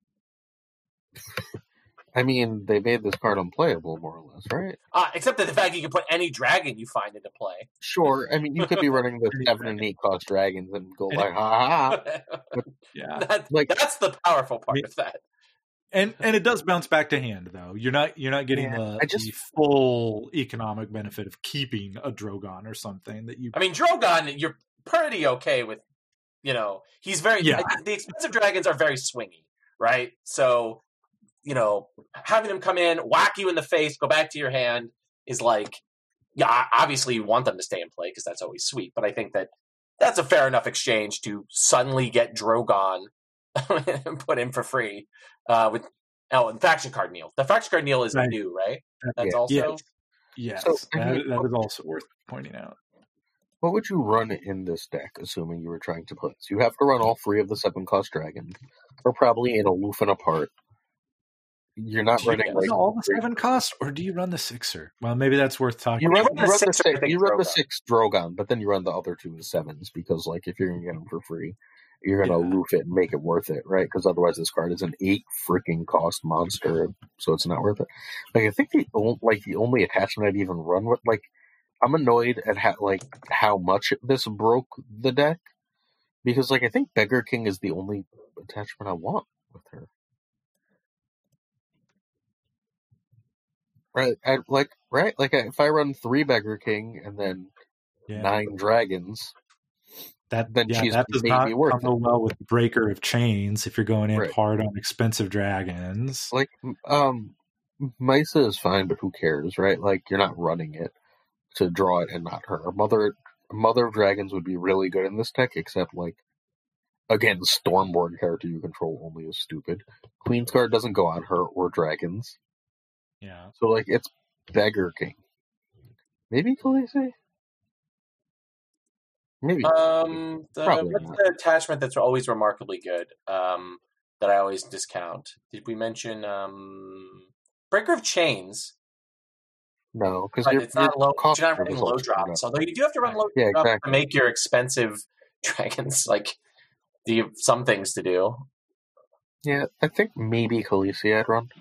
I mean, they made this card unplayable, more or less, right? Ah, except that the fact you can put any dragon you find into play. Sure. I mean, you could be running the seven and eight cost dragons and go like, ha ha ha. Yeah. that, Like- that's the powerful part Me- of that. And and it does bounce back to hand though. You're not you're not getting Yeah, the, I just- the full economic benefit of keeping a Drogon or something that you I mean, Drogon, you're pretty okay with. You know, he's very. Yeah. The expensive dragons are very swingy, right? So, you know, having them come in, whack you in the face, go back to your hand is like, yeah, obviously you want them to stay in play because that's always sweet. But I think that that's a fair enough exchange to suddenly get Drogon and put in for free uh, with. Oh, and faction card Neil. The faction card Neil is Right. new, right? That's Yeah. also. Yes. Yes. So, I that, mean- that is also worth pointing out. What would you run in this deck, assuming you were trying to play this? You have to run all three of the seven cost dragons, or probably in aloof and apart. You're not Do you running run like all the seven cost, or do you run the sixer? Well, maybe that's worth talking You about. run, run you the run the six, I six. think, You run the Drogon. six Drogon, but then you run the other two as sevens because, like, if you're gonna get them for free, you're gonna Yeah. loof it and make it worth it, right? Because otherwise, this card is an eight freaking cost monster, so it's not worth it. Like, I think the only, like the only attachment I'd even run with, like, I'm annoyed at how like how much this broke the deck because, like, I think Beggar King is the only attachment I want with her. Right, I, like right, like if I run three Beggar King and then Yeah. nine dragons, That then yeah, she's that does maybe not worth come well with Breaker of Chains if you're going in Right. hard on expensive dragons. like um, Mysa is fine, but who cares, right? Like you're not running it to draw it and not her. Mother Mother of Dragons would be really good in this deck, except like again, Stormborn character you control only is stupid. Queen's Guard doesn't go on her or dragons, Yeah. so like it's Beggar King. Maybe Khaleesi? Maybe. Um, the, Probably what's not. the attachment that's always remarkably good? Um, that I always discount. Did we mention um, Breaker of Chains? No, because But you're, it's not you're low. cost You're not running low results screwed up. drops. Although you do have to run low Yeah, drops exactly. to make your expensive dragons. Like, do you have some things to do? Yeah, I think maybe Khaleesi I'd run.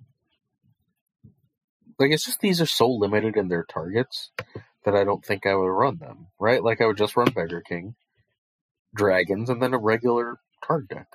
Like, it's just these are so limited in their targets that I don't think I would run them, right? Like, I would just run Beggar King, Dragons, and then a regular card deck.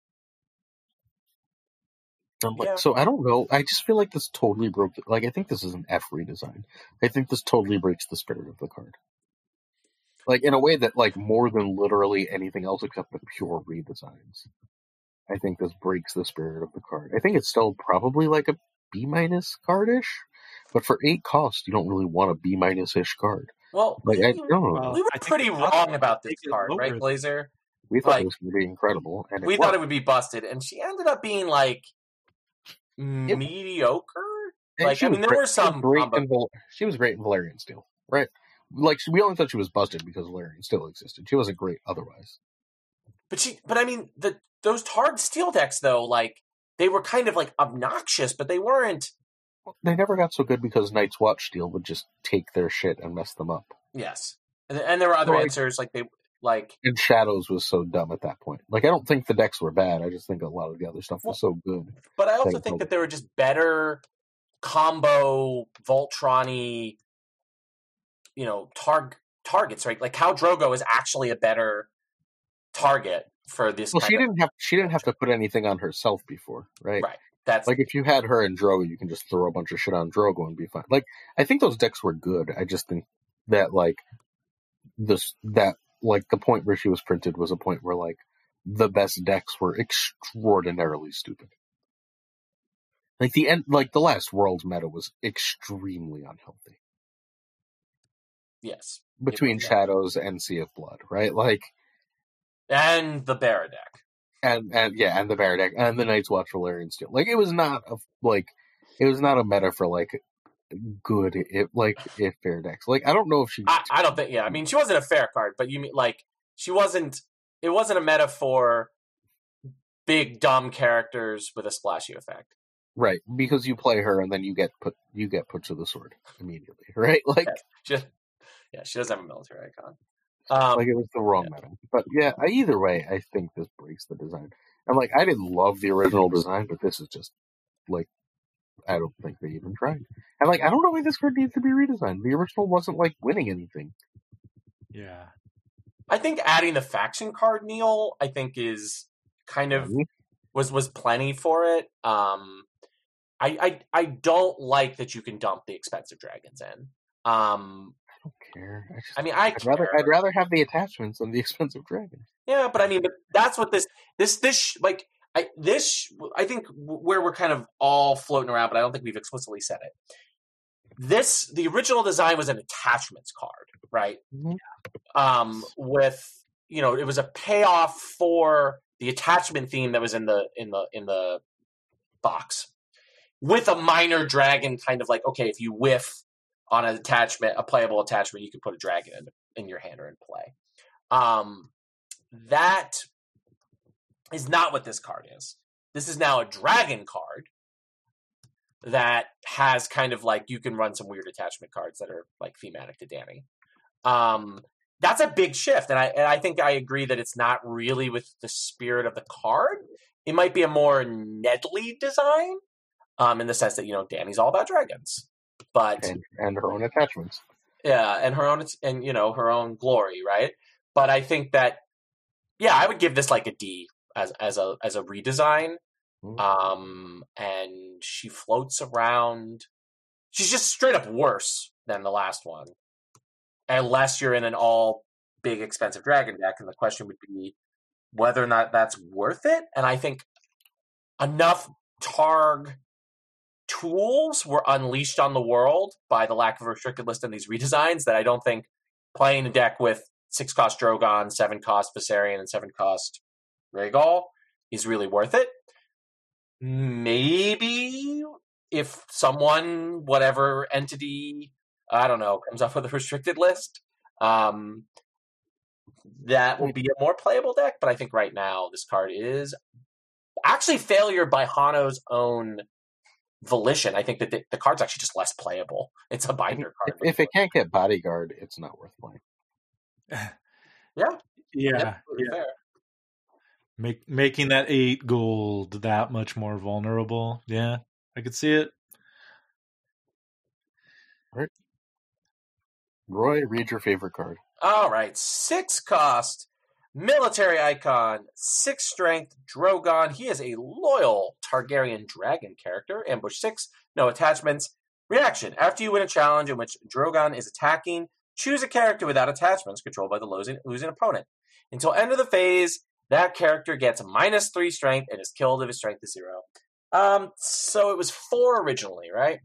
I'm like, Yeah. So I don't know. I just feel like this totally broke. Like, I think this is an F redesign. I think this totally breaks the spirit of the card. Like, in a way that, like, more than literally anything else except the pure redesigns. I think this breaks the spirit of the card. I think it's still probably like a B minus cardish, But for eight cost, you don't really want a B minus ish card. Well, Like we, I don't know. Well, we were I think pretty the cost wrong might about this take it card, right, lower. Blazer? We thought like- it was going to be incredible, and it We was. thought it would be busted, and she ended up being like mediocre. And Like, she I was mean, there great- were she was some great combo- in Val- she was great in Valerian Steel, right? Like we only thought she was busted because Valerian Steel existed. She wasn't great otherwise. But she, but I mean, the those Targ Steel decks though, like they were kind of like obnoxious, but they weren't. They never got so good because Night's Watch Steel would just take their shit and mess them up. Yes, and, and there were other Like- answers like they like. And Shadows was so dumb at that point. Like I don't think the decks were bad. I just think a lot of the other stuff was so good. But I also Thank think you. that there were just better combo Voltron-y, you know, targ targets, right? Like Khal Drogo is actually a better target for this. Well, kind she of, didn't have she didn't have to put anything on herself before, right? Right. That's Like if you had her and Drogo, you can just throw a bunch of shit on Drogo and be fine. Like I think those decks were good. I just think that like this that like the point where she was printed was a point where like the best decks were extraordinarily stupid. Like the end, like the last Worlds meta was extremely unhealthy yes, between was, yeah. Shadows and Sea of Blood, right? Like and the Barra deck. and and yeah, and the Bear deck and the Night's Watch Valerian Steel. Like it was not a like it was not a meta for like good if like if fair decks. Like I don't know if she. I, I don't think. Yeah, I mean, she wasn't a fair card, but you mean like she wasn't. It wasn't a meta for big dumb characters with a splashy effect. Right, because you play her and then you get put you get put to the sword immediately, right? Like, She, yeah, she doesn't have a military icon. Um, like it was the wrong yeah. meta. But yeah, I, either way, I think this breaks the design. And like, I didn't love the original design, but this is just like, I don't think they even tried. And like, I don't know why this card needs to be redesigned. The original wasn't like winning anything. Yeah. I think adding the faction card, Neil, I think is kind of was was plenty for it. Um, I, I I don't like that you can dump the expensive dragons in. Um, I don't care. I, just, I mean, I I'd rather care. I'd rather have the attachments than the expensive dragons. Yeah, but I mean, but that's what this this this like I this I think where we're kind of all floating around, but I don't think we've explicitly said it. This the original design was an attachments card, right? Mhm. Um, with you know, it was a payoff for the attachment theme that was in the in the in the box, with a minor dragon kind of like okay, if you whiff on an attachment, a playable attachment, you can put a dragon in, in your hand or in play. Um, that is not what this card is. This is now a dragon card that has kind of like you can run some weird attachment cards that are like thematic to Danny. Um, that's a big shift, and I and I think I agree that it's not really with the spirit of the card. It might be a more Nedley design, um, in the sense that you know Danny's all about dragons, but And and her own attachments. yeah, and her own and you know her own glory, right? But I think that yeah, I would give this like a D as as a as a redesign. Mm. Um, and she floats around. She's just straight up worse than the last one, unless you're in an all big expensive dragon deck. And the question would be whether or not that's worth it. And I think enough Targ tools were unleashed on the world by the lack of a restricted list in these redesigns that I don't think playing a deck with six cost Drogon, seven cost Viserion, and seven cost Rhaegal is really worth it. Maybe if someone, whatever entity, I don't know, comes up with a restricted list, um, that will be a more playable deck. But I think right now this card is actually failure by Hano's own volition. I think that the, the card's actually just less playable. It's a binder card. If, if it can't get bodyguard, it's not worth playing. yeah, Yeah. yeah, yeah. fair. Make, making that eight gold that much more vulnerable. Yeah, I could see it. Roy, read your favorite card. All right, six cost, military icon, six strength, Drogon. He is a loyal Targaryen dragon character. Ambush six, no attachments. Reaction: after you win a challenge in which Drogon is attacking, choose a character without attachments controlled by the losing, losing opponent. Until end of the phase, that character gets minus three strength and is killed if his strength is zero. Um, so it was four originally, right?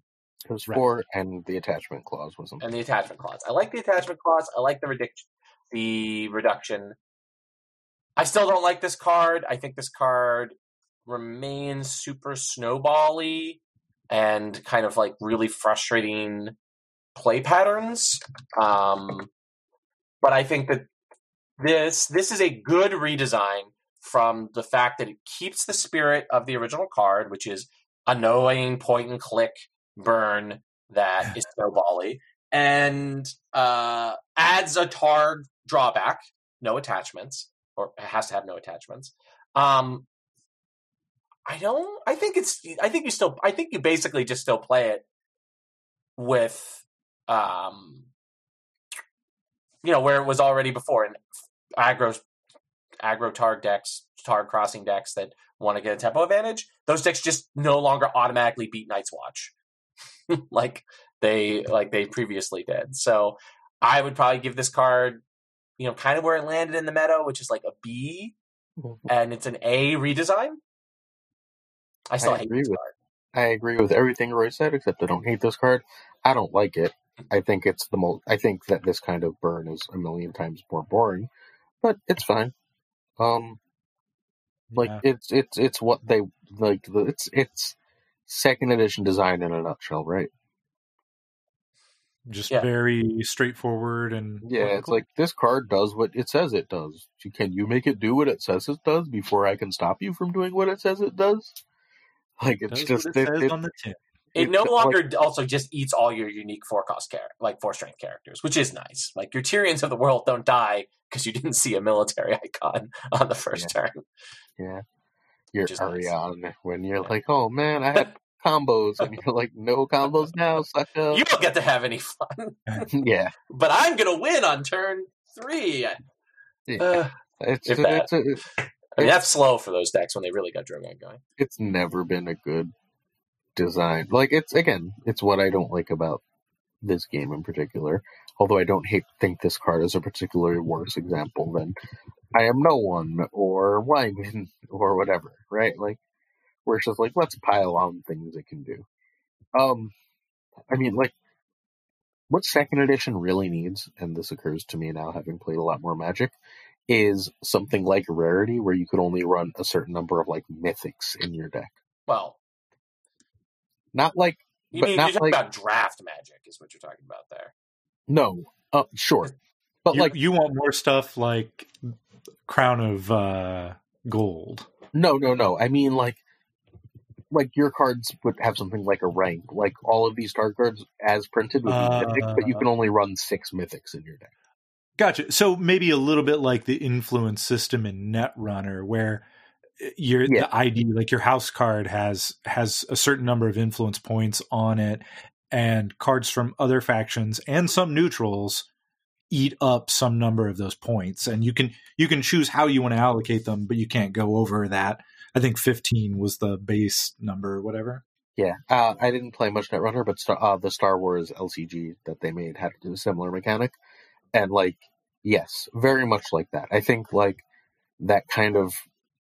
It was Right. four, and the attachment clause wasn't. And the attachment clause. I like the attachment clause. I like the reduc- the reduction. I still don't like this card. I think this card remains super snowball-y and kind of like really frustrating play patterns. Um, but I think that this this is a good redesign from the fact that it keeps the spirit of the original card, which is annoying point and click burn that is snowball-y, and uh, adds a Targ drawback, no attachments, or it has to have no attachments. Um, I don't. I think it's. I think you still. I think you basically just still play it with, um, you know, where it was already before in aggro, aggro Targ decks, Targ crossing decks that want to get a tempo advantage. Those decks just no longer automatically beat Night's Watch, like they like they previously did. So I would probably give this card, you know, kind of where it landed in the meta, which is like a B, and it's an A redesign. I still I hate agree this with card. I agree with everything Roy said, except I don't hate this card. I don't like it. I think it's the most. I think that this kind of burn is a million times more boring, but it's fine. Um, like Yeah. it's it's it's what they like. The, it's it's second edition design in a nutshell, right? Just Yeah. very straightforward and Yeah, it's logical. like this card does what it says it does. Can you make it do what it says it does before I can stop you from doing what it says it does? Like it's Does just what it it, says it, on the tin. It it's no like- longer also just eats all your unique four cost char- like four strength characters, which is nice. Like your Tyrians of the world don't die because you didn't see a military icon on the first turn. Yeah. You're Which is nice. Ariane when you're Yeah. like, oh man, I had combos, and you're like, no combos now, sucker. You don't get to have any fun, Yeah, but I'm gonna win on turn three. yeah. Uh, it's if it's, that- it's, a, I mean, that's slow for those decks when they really got Drogon going. it's never been a good design. Like it's again, it's what I don't like about this game in particular. Although I don't hate think this card is a particularly worse example than I Am No One or Wyman or whatever, right? Like where it's just like let's pile on things it can do. Um, I mean, like what second edition really needs, and this occurs to me now having played a lot more Magic, is something like Rarity where you could only run a certain number of like mythics in your deck. Well, Not like you But mean not you're talking like- about draft Magic, is what you're talking about there. no, uh, sure, but you, like you want more stuff like Crown of uh, Gold. no, no, no. I mean like like your cards would have something like a rank. Like all of these card cards as printed would be Uh, mythic, but you can only run six mythics in your deck. Gotcha. So maybe a little bit like the influence system in Netrunner, where your Yeah. the I D, like your house card, has has a certain number of influence points on it, and cards from other factions and some neutrals eat up some number of those points, and you can you can choose how you want to allocate them, but you can't go over that. I think fifteen was the base number, or whatever. Yeah, uh, I didn't play much Netrunner, but Star, uh, the Star Wars L C G that they made had a similar mechanic, and like yes, very much like that. I think like that kind of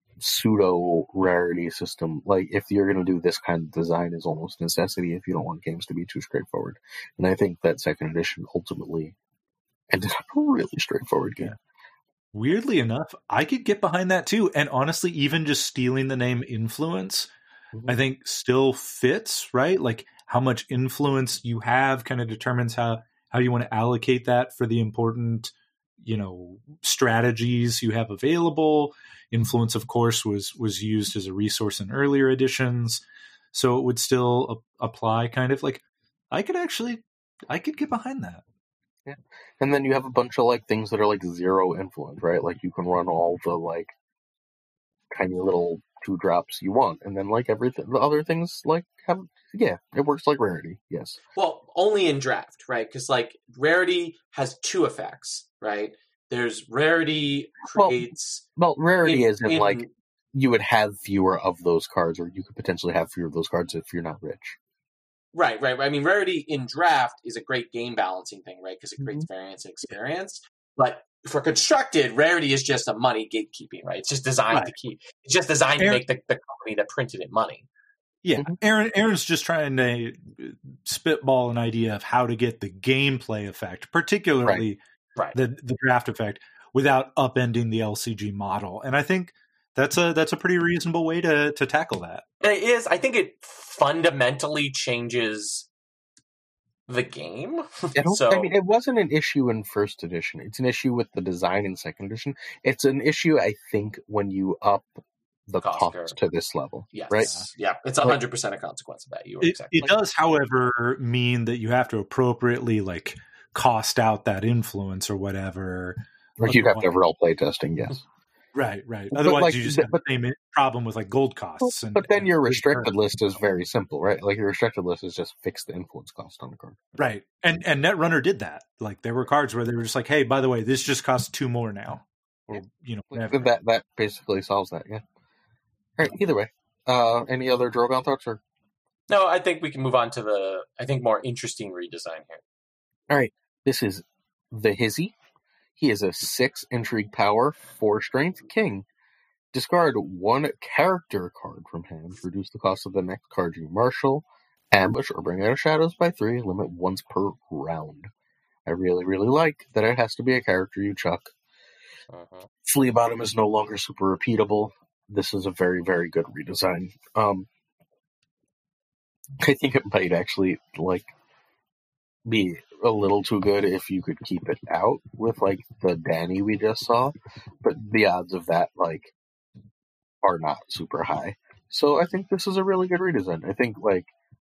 pseudo rarity system, like if you're going to do this kind of design, is almost a necessity if you don't want games to be too straightforward. And I think that second edition ultimately ended up a really straightforward game. Yeah. Weirdly enough, I could get behind that too. And honestly, even just stealing the name influence, Mhm. I think still fits, right? Like how much influence you have kind of determines how, how you want to allocate that for the important, you know, strategies you have available. Influence, of course, was, was used as a resource in earlier editions. So it would still a- apply kind of like, I could actually, I could get behind that. And then you have a bunch of like things that are like zero influence, right? Like you can run all the like tiny little two drops you want, and then like everything, the other things like have yeah, it works like Rarity. Yes, Well, only in draft, right? Because like Rarity has two effects, right? There's Rarity Well, creates well, Rarity in- is in in- like you would have fewer of those cards, or you could potentially have fewer of those cards if you're not rich. Right, right. I mean, Rarity in draft is a great game balancing thing, right? Because it creates variance and experience. But for constructed, Rarity is just a money gatekeeping, right? It's just designed Right. to keep. It's just designed to Fair- make the, the company that printed it money. Yeah, Mhm. Aaron. Aaron's just trying to spitball an idea of how to get the gameplay effect, particularly Right. the the draft effect, without upending the L C G model. And I think that's a that's a pretty reasonable way to to tackle that. It is. I think it fundamentally changes the game. I don't. so I mean, it wasn't an issue in first edition. It's an issue with the design in second edition. It's an issue, I think, when you up the Cost cost curve. to this level, yes, right? yeah, it's a hundred percent a consequence of that. You were It, exactly. it does, however, mean that you have to appropriately like cost out that influence or whatever. Or you'd have to have real play testing, yes. Right, right. But, Otherwise, like, you just th- have but- the same problem with like gold costs. And, But then and your gold restricted cards. list is very simple, right? Like your restricted list is just fix the influence cost on the card. Right. And and Netrunner did that. Like there were cards where they were just like, hey, by the way, this just costs two more now. Or you know, whatever. That that basically solves that, yeah. All right, either way. Uh, any other Drogon thoughts? Or? No, I think we can move on to the, I think, more interesting redesign here. All right, this is the Hizzy. He is a six intrigue power, four strength king. Discard one character card from hand. Reduce the cost of the next card you marshal. Ambush or bring out of shadows by three. Limit once per round. I really, really like that it has to be a character you chuck. Uh-huh. Flea Bottom is no longer super repeatable. This is a very, very good redesign. Um, I think it might actually like be a little too good if you could keep it out with like the Danny we just saw, but the odds of that like are not super high. So I think this is a really good redesign. I think like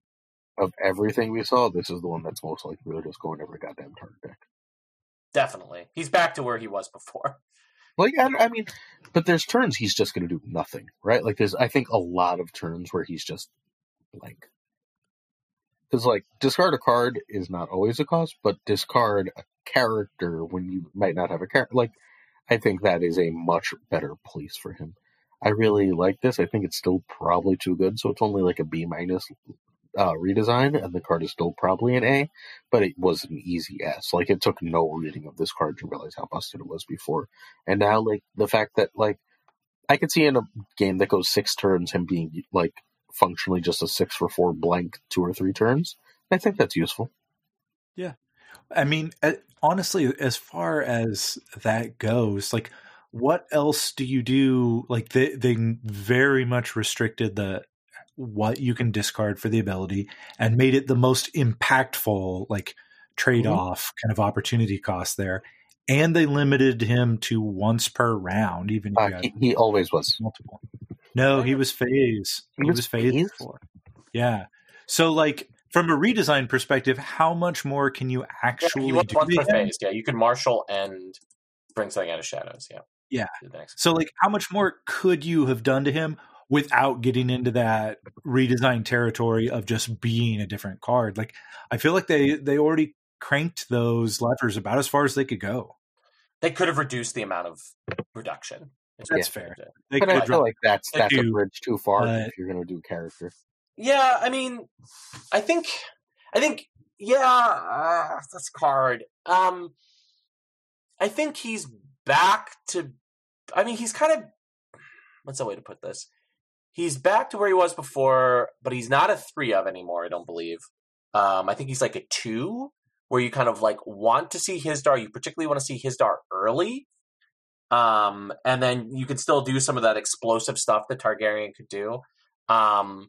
of everything we saw, this is the one that's most likely to just go in every goddamn target deck. Definitely, he's back to where he was before. Like I, I mean, but there's turns he's just going to do nothing, right? Like there's I think a lot of turns where he's just like. Because, like, discard a card is not always a cost, but discard a character when you might not have a character. Like, I think that is a much better place for him. I really like this. I think it's still probably too good, so it's only like a B minus uh, redesign, and the card is still probably an A, but it was an easy S. Like, it took no reading of this card to realize how busted it was before. And now, like, the fact that, like, I could see in a game that goes six turns him being, like, functionally just a six for four blank two or three turns. I think that's useful. Yeah. I mean, honestly, as far as that goes, like, what else do you do? Like, they, they very much restricted the what you can discard for the ability and made it the most impactful, like, trade-off mm-hmm. kind of opportunity cost there. And they limited him to once per round, even if uh, you had he, he always was. multiple. No, he was phase. He, he was, was phase phase before. Yeah. So, like, from a redesign perspective, how much more can you actually yeah, he was do? once per phase. Yeah, you can marshal and bring something out of shadows. Yeah. Yeah. So, like, how much more could you have done to him without getting into that redesign territory of just being a different card? Like, I feel like they they already cranked those levers about as far as they could go. They could have reduced the amount of reduction. That's yeah. fair. They but I feel like that's that's do, a bridge too far uh, if you're going to do character. Yeah, I mean, I think, I think, yeah, uh, this card. Um, I think he's back to. I mean, he's kind of. What's the way to put this? He's back to where he was before, but he's not a three of anymore. I don't believe. Um, I think he's like a two, where you kind of like want to see Hisdar. You particularly want to see Hisdar early. Um, and then you can still do some of that explosive stuff that Targaryen could do. Um,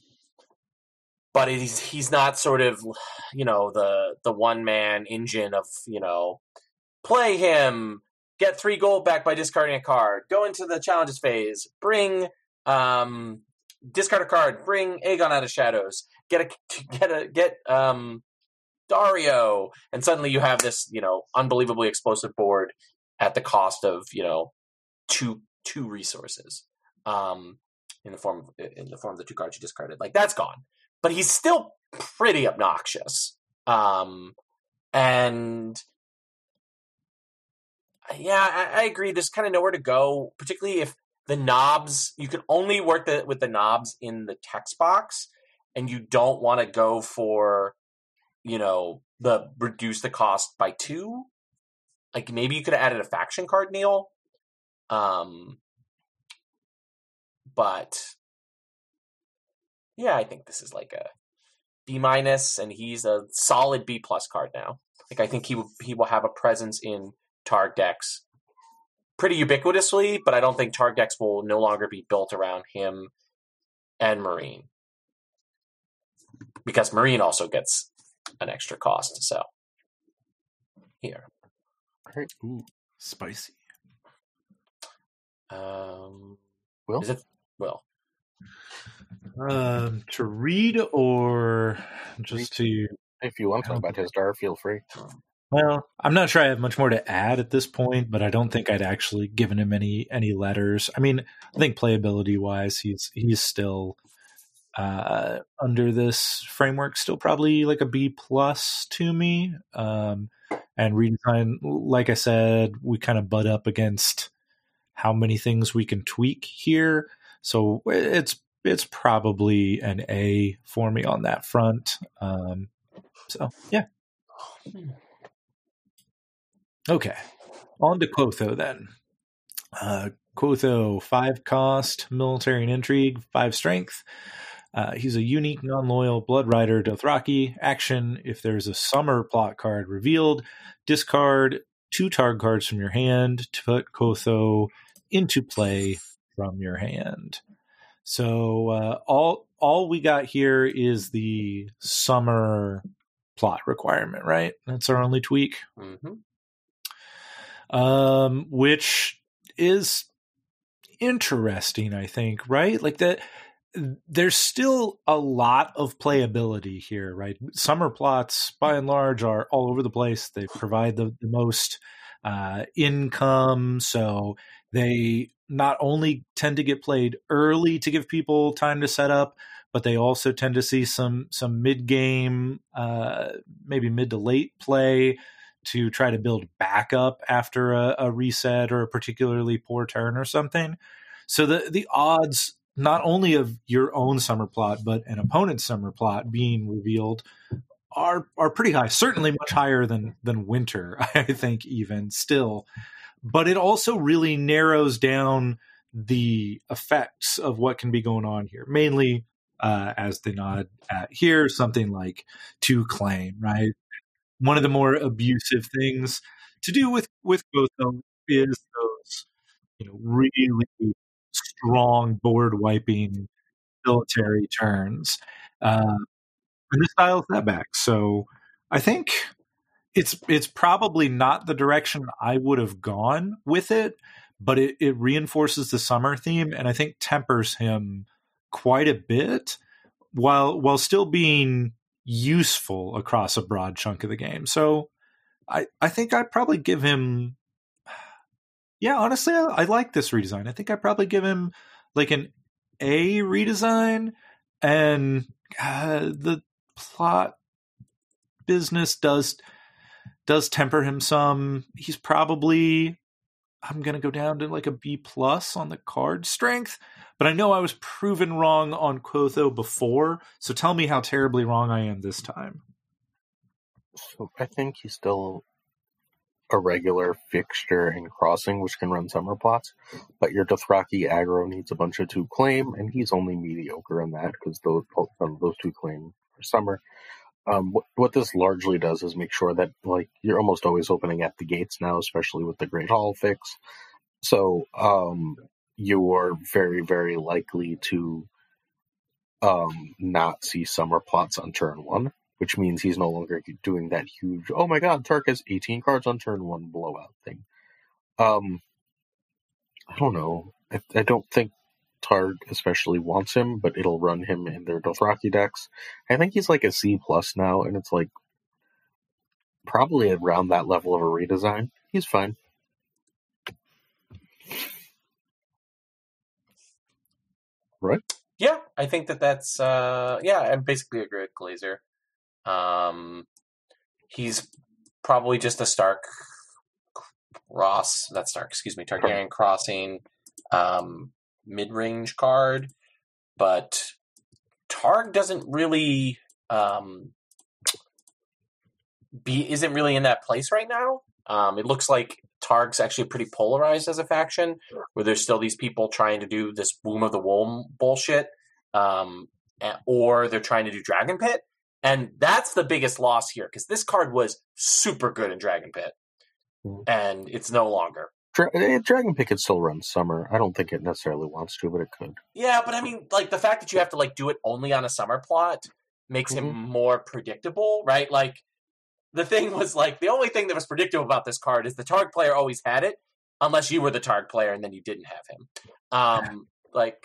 but he's, he's not sort of, you know, the, the one man engine of, you know, play him, get three gold back by discarding a card, go into the challenges phase, bring, um, discard a card, bring Aegon out of shadows, get a, get a, get, um, Dario. And suddenly you have this, you know, unbelievably explosive board at the cost of, you know, two two resources, um, in the form of, in the form of the two cards you discarded. Like, that's gone, but he's still pretty obnoxious. Um, and yeah, I, I agree. There's kind of nowhere to go, particularly if the knobs, you can only work the, with the knobs in the text box, and you don't want to go for, you know, the reduce the cost by two. Like, maybe you could have added a faction card, Neil. Um, but yeah, I think this is like a B minus, and he's a solid B plus card now. Like I think he will, he will have a presence in Targ decks pretty ubiquitously, but I don't think Targ decks will no longer be built around him and Marine, because Marine also gets an extra cost to sell. Here, Ooh, spicy. um, Will? is it Will? Um, to read or just to? If you want to talk about his star, feel free. Well, I'm not sure I have much more to add at this point, but I don't think I'd actually given him any any letters. I mean, I think playability wise, he's he's still uh, under this framework, still probably like a B plus to me. Um, and redesign, like I said, we kind of butt up against how many things we can tweak here, so it's it's probably an A for me on that front. Um, so yeah. Okay, on to Quotho then. Uh, Quotho, five cost, military and intrigue, five strength. Uh, he's a unique, non-loyal Blood Rider Dothraki. Action: if there's a summer plot card revealed, discard two target cards from your hand to put Quotho into play from your hand. So uh, all all we got here is the summer plot requirement, right? That's our only tweak. Mm-hmm. Um, which is interesting, I think, right? Like that, there's still a lot of playability here, right? Summer plots, by and large, are all over the place. They provide the, the most uh, income, so they not only tend to get played early to give people time to set up, but they also tend to see some some mid game, uh, maybe mid to late play, to try to build back up after a, a reset or a particularly poor turn or something. So the, the odds, not only of your own summer plot, but an opponent's summer plot being revealed are are pretty high, certainly much higher than than winter, I think, even still. But it also really narrows down the effects of what can be going on here, mainly uh, as they nod at here, something like to claim, right? One of the more abusive things to do with with Quotho is those, you know, really strong board wiping military turns, uh, and this dials that back. So I think it's it's probably not the direction I would have gone with it, but it, it reinforces the summer theme, and I think tempers him quite a bit, while while still being useful across a broad chunk of the game. So I, I think I'd probably give him, yeah, honestly, I, I like this redesign. I think I'd probably give him like an A redesign, and uh, the plot business does, does temper him some. He's probably, I'm going to go down to like a B plus on the card strength, but I know I was proven wrong on Quotho before, so tell me how terribly wrong I am this time. So I think he's still a regular fixture in Crossing, which can run summer plots, but your Dothraki aggro needs a bunch of two claim, and he's only mediocre in that because those those two claim for summer. Um, what, what this largely does is make sure that like you're almost always opening at the gates now, especially with the Great Hall fix. So um, you are very, very likely to um, not see summer plots on turn one, which means he's no longer doing that huge, oh my god, Tark has eighteen cards on turn one blowout thing. Um, I don't know. I, I don't think Targ especially wants him, but it'll run him in their Dothraki decks. I think he's like a C plus now, and it's like probably around that level of a redesign. He's fine. Right? Yeah, I think that that's, uh, yeah, I basically agree with Glazer. Um, he's probably just a Stark Ross, not Stark, excuse me, Targaryen Crossing um, mid-range card, but Targ doesn't really um, be isn't really in that place right now. Um, it looks like Targ's actually pretty polarized as a faction, where there's still these people trying to do this Womb of the Womb bullshit, um, or they're trying to do Dragon Pit. And that's the biggest loss here, because this card was super good in Dragon Pit, Mhm. and it's no longer. Dra- eh, Dragon Pit could still run Summer. I don't think it necessarily wants to, but it could. Yeah, but I mean, like, the fact that you have to, like, do it only on a Summer plot makes him Mhm. more predictable, right? Like, the thing was, like, the only thing that was predictable about this card is the target player always had it, unless you were the target player and then you didn't have him. Um, like,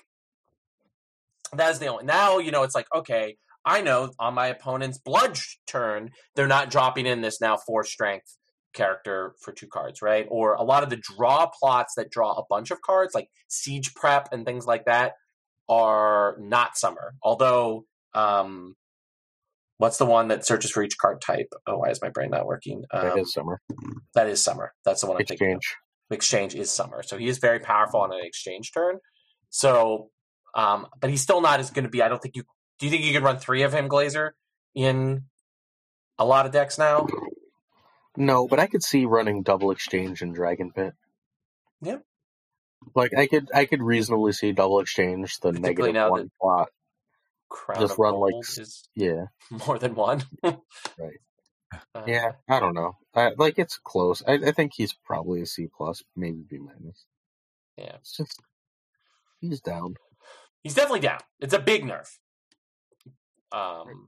that's the only... Now, you know, it's like, okay, I know on my opponent's Blood turn, they're not dropping in this now four strength character for two cards, right? Or a lot of the draw plots that draw a bunch of cards, like Siege Prep and things like that, are not Summer. Although, um, what's the one that searches for each card type? Oh, why is my brain not working? Um, That is Summer. That is Summer. That's the one I'm thinking of. Exchange. Exchange is Summer. So he is very powerful on an exchange turn. So, um, but he's still not as going to be, I don't think you, do you think you could run three of him, Glazer, in a lot of decks now? No, but I could see running double exchange and Dragon Pit. Yeah. Like I could, I could reasonably see double exchange the Particularly negative now one plot. Crown Just of run like Gold s- is Yeah, more than one. right. Uh, Yeah, I don't know. I, like it's close. I, I think he's probably a C plus, maybe B minus. Yeah. It's just he's down. He's definitely down. It's a big nerf. Um.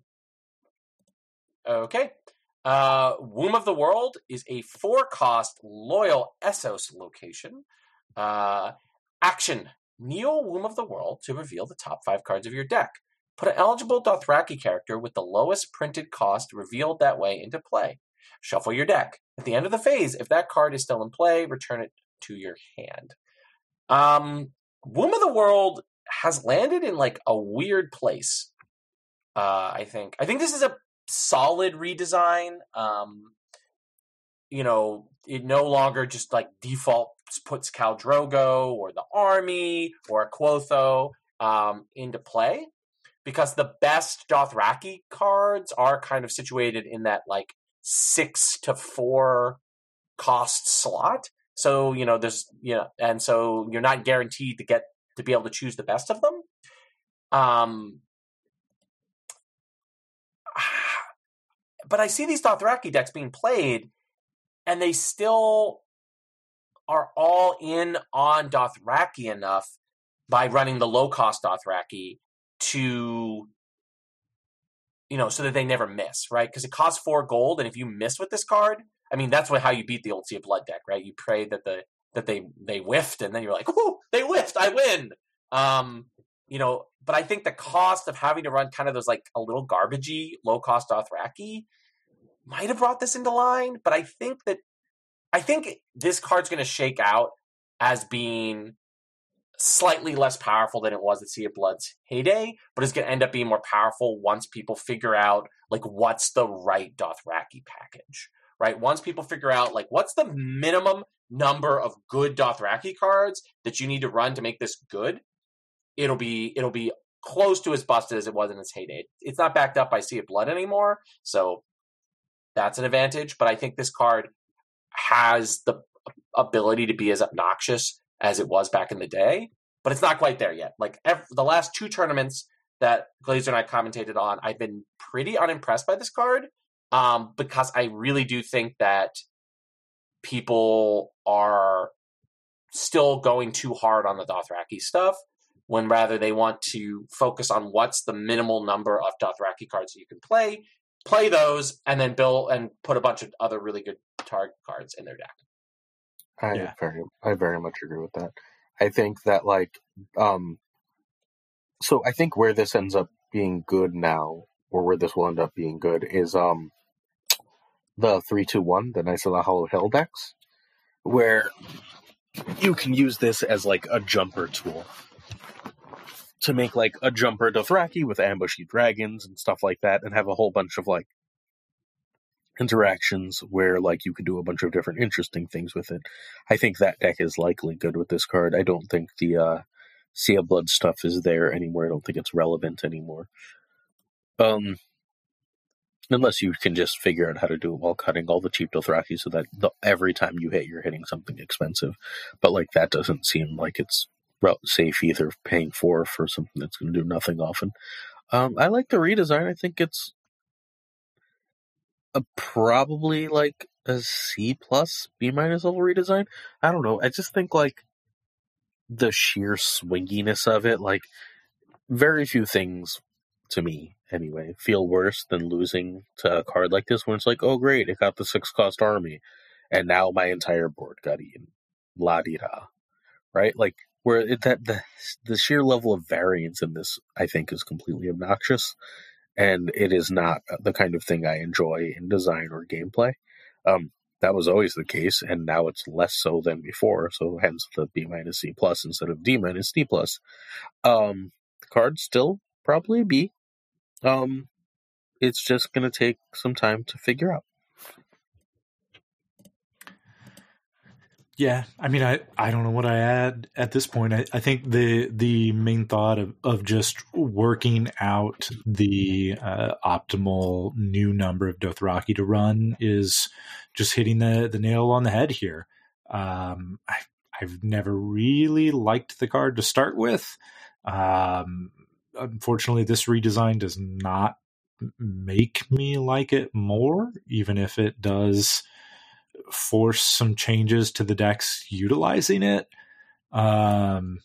Okay. Uh, Womb of the World is a four-cost loyal Essos location. Uh, action. Kneel Womb of the World to reveal the top five cards of your deck. Put an eligible Dothraki character with the lowest printed cost revealed that way into play. Shuffle your deck. At the end of the phase, if that card is still in play, return it to your hand. Um, Womb of the World has landed in like a weird place. Uh, I think. I think this is a solid redesign. Um, you know, it no longer just like default puts Khal Drogo or the army or a Quotho um, into play, because the best Dothraki cards are kind of situated in that like six to four cost slot. So, you know, there's, you know, and so you're not guaranteed to get to be able to choose the best of them. Um, but I see these Dothraki decks being played, and they still are all in on Dothraki enough by running the low-cost Dothraki to, you know, so that they never miss, right? Because it costs four gold, and if you miss with this card, I mean, that's what how you beat the old Sea of Blood deck, right? You pray that the that they they whiffed, and then you're like, "Whoo, they whiffed! I win!" Um, you know, but I think the cost of having to run kind of those like a little garbagey low-cost Dothraki might have brought this into line. But I think that I think this card's going to shake out as being slightly less powerful than it was at Sea of Blood's heyday, but it's going to end up being more powerful once people figure out like what's the right Dothraki package, right? Once people figure out like what's the minimum number of good Dothraki cards that you need to run to make this good, it'll be it'll be close to as busted as it was in its heyday. It's not backed up by Sea of Blood anymore, so that's an advantage. But I think this card has the ability to be as obnoxious as it was back in the day, but it's not quite there yet. Like every, the last two tournaments that Glazer and I commentated on, I've been pretty unimpressed by this card um, because I really do think that people are still going too hard on the Dothraki stuff when rather they want to focus on what's the minimal number of Dothraki cards that you can play, play those, and then build and put a bunch of other really good target cards in their deck. I Yeah. very, I very much agree with that. I think that like, um, so I think where this ends up being good now, or where this will end up being good, is um, the three two one, the Knights of the Hollow Hill decks, where you can use this as like a jumper tool to make like a jumper Dothraki with ambushy dragons and stuff like that, and have a whole bunch of like interactions where like you can do a bunch of different interesting things with it. I think that deck is likely good with this card. I don't think the uh, Sea of Blood stuff is there anymore. I don't think it's relevant anymore. Um, unless you can just figure out how to do it while cutting all the cheap Dothraki so that the, every time you hit, you're hitting something expensive. But like that doesn't seem like it's safe either, paying four for something that's going to do nothing often. Um, I like the redesign. I think it's a probably like a C plus, B minus level redesign. I don't know. I just think like the sheer swinginess of it, like very few things to me anyway feel worse than losing to a card like this when it's like, oh great, it got the six cost army, and now my entire board got eaten. La di da, right? Like where it, that the the sheer level of variance in this, I think, is completely obnoxious, and it is not the kind of thing I enjoy in design or gameplay. Um, that was always the case, and now it's less so than before. So hence the B minus C plus instead of D minus D plus. Um, the card's still probably a B. Um, it's just going to take some time to figure out. Yeah, I mean, I, I don't know what I add at this point. I, I think the the main thought of, of just working out the uh, optimal new number of Dothraki to run is just hitting the, the nail on the head here. Um, I, I've never really liked the card to start with. Um, unfortunately, this redesign does not make me like it more, even if it does force some changes to the decks utilizing it. Um,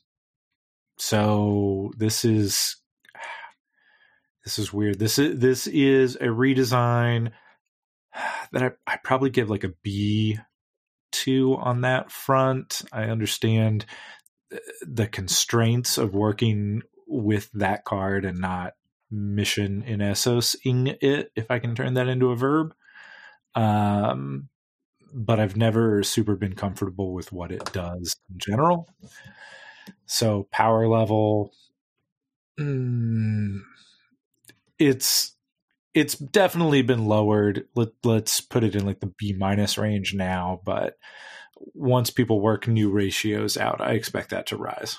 so this is this is weird. This is this is a redesign that I I probably give like a B two on that front. I understand the constraints of working with that card and not mission in Essos-ing it, if I can turn that into a verb. Um, but I've never super been comfortable with what it does in general. So power level, mm, it's it's definitely been lowered. Let, let's put it in like the B minus range now, but once people work new ratios out, I expect that to rise.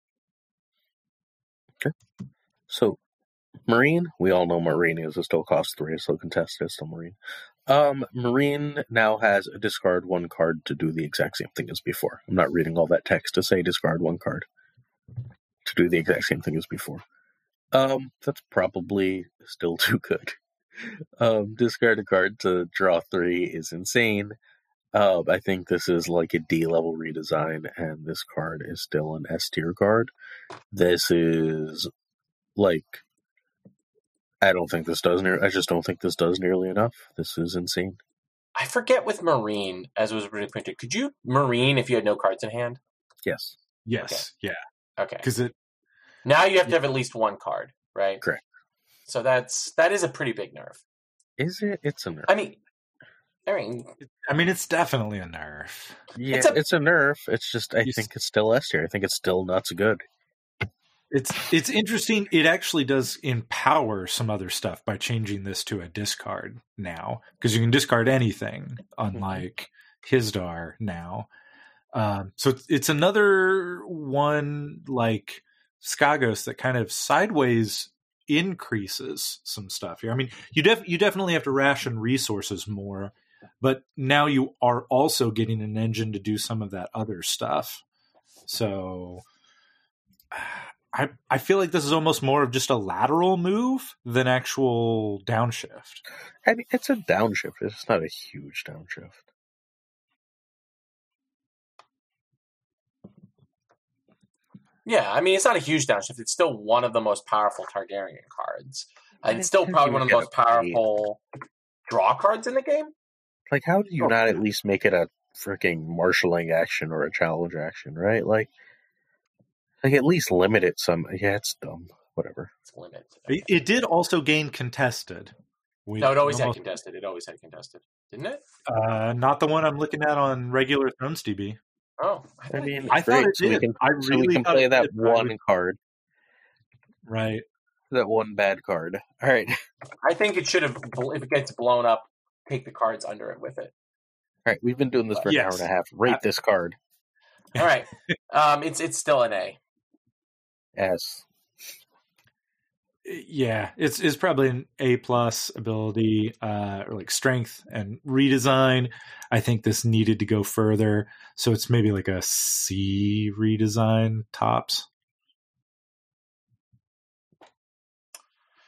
Okay. So Marine, we all know Marine is a still cost three, so contested is still Marine. Um, Marine now has a discard one card to do the exact same thing as before. I'm not reading all that text to say discard one card to do the exact same thing as before. Um, that's probably still too good. Um, discard a card to draw three is insane. Uh, I think this is like a D level redesign, and this card is still an S tier card. This is like, I don't think this does near. I just don't think this does nearly enough. This is insane. I forget with Marine, as was really printed. Could you Marine if you had no cards in hand? Yes. Yes. Okay. Yeah. Okay. Because it now you have yeah. to have at least one card, right? Correct. So that's that is a pretty big nerf. Is it? It's a nerf. I mean, I mean, I mean, it's definitely a nerf. Yeah, it's a, it's a nerf. It's just, I you think it's still S tier. I think it's still not so good. It's it's interesting. It actually does empower some other stuff by changing this to a discard now, because you can discard anything, unlike Hisdar now. Um, so it's, it's another one like Skagos that kind of sideways increases some stuff here. I mean, you def you definitely have to ration resources more, but now you are also getting an engine to do some of that other stuff. So I I feel like this is almost more of just a lateral move than actual downshift. I mean, it's a downshift. It's not a huge downshift. Yeah, I mean, it's not a huge downshift. It's still one of the most powerful Targaryen cards. And it's still probably one of the most powerful draw cards in the game. Like, how do you oh, not yeah. at least make it a freaking marshalling action or a challenge action, right? Like, like at least limit it some. Yeah, it's dumb. Whatever. It's limited. It, it did also gain contested. We, no, it always almost, had contested. It always had contested, didn't it? Uh, not the one I'm looking at on regular Thrones D B. Oh, I, I mean, I great. thought it so did. We can, I so really we can play that did. one would... card. Right. That one bad card. All right. I think it should have, if it gets blown up, take the cards under it with it. All right, we've been doing this for yes. an hour and a half. Rate uh, this card. All right. um, it's it's still an A. S. Yeah, it's it's probably an A plus ability, uh, or like strength and redesign. I think this needed to go further, so it's maybe like a C redesign tops.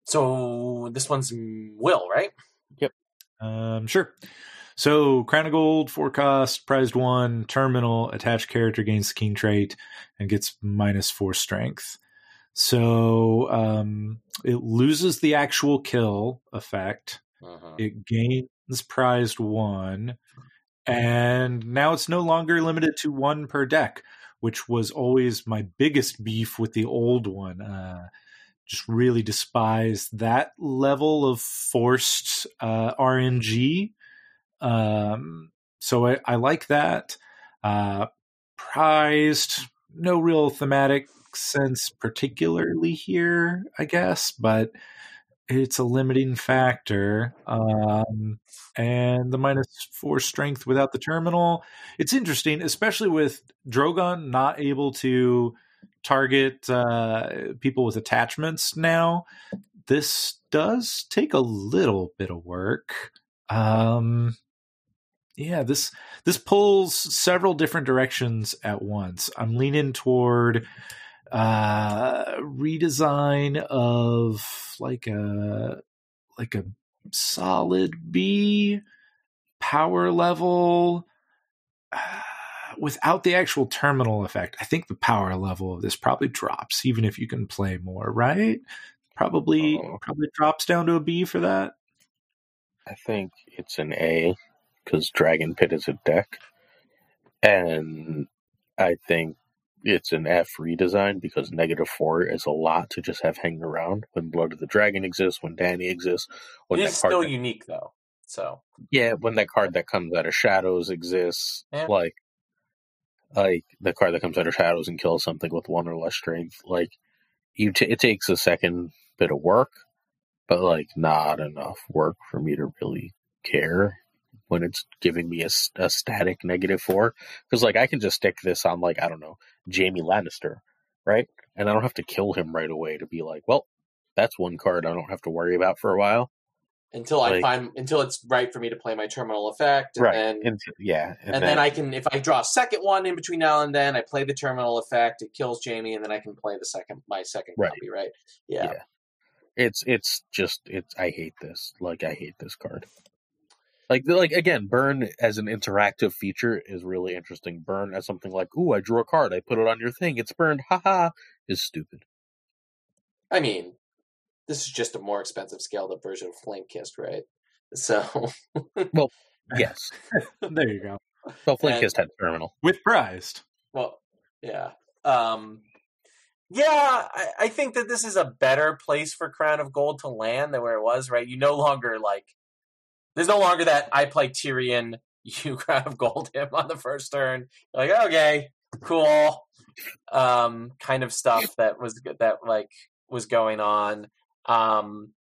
So this one's Will, right? Yep. Um, sure. So Crown of Gold, four cost, prized one, terminal, attached character gains the king trait and gets minus four strength. So um, it loses the actual kill effect. Uh-huh. It gains prized one, and now it's no longer limited to one per deck, which was always my biggest beef with the old one. Uh, just really despise that level of forced uh, R N G. Um, so I, I like that. Uh, prized, no real thematic sense particularly here, I guess, but it's a limiting factor. Um, and the minus four strength without the terminal. It's interesting, especially with Drogon not able to target uh, people with attachments now. This does take a little bit of work. Um, yeah, this this pulls several different directions at once. I'm leaning toward uh, redesign of like a like a solid B power level uh, without the actual terminal effect. I think the power level of this probably drops, even if you can play more, right? Probably Oh. probably drops down to a B for that. I think it's an A because Dragon Pit is a deck, and I think it's an F redesign because negative four is a lot to just have hanging around when Blood of the Dragon exists, when Dany exists, when It that is card still that, unique, though. So yeah, when that card that comes out of Shadows exists, Yeah. like like the card that comes out of Shadows and kills something with one or less strength, like you, t- it takes a second bit of work, but like not enough work for me to really care when it's giving me a, a static negative four. Because like I can just stick this on like, I don't know, Jaime Lannister, right? And I don't have to kill him right away to be like, well, that's one card I don't have to worry about for a while. until I Like- find until it's right for me to play my terminal effect, and right. then And, yeah. and, then, I can, if I draw a second one in between now and then, I play the terminal effect. It kills Jaime, and then I can play the second my second Right. copy. Right? Yeah. Yeah. It's it's just it's I hate this. Like I hate this card. Like like again, burn as an interactive feature is really interesting. Burn as something like, ooh, I drew a card, I put it on your thing, it's burned, haha, is stupid. I mean, this is just a more expensive scaled up version of Flame Kissed, right? So Yes. There you go. Well, Flame And- Kissed had terminal. With prized. well, yeah. Um, yeah, I, I think that this is a better place for Crown of Gold to land than where it was, right? You no longer, like, there's no longer that I play Tyrion, you Crown of Gold him on the first turn. Like, okay, cool. Um, kind of stuff that was, that, like, was going on. Um,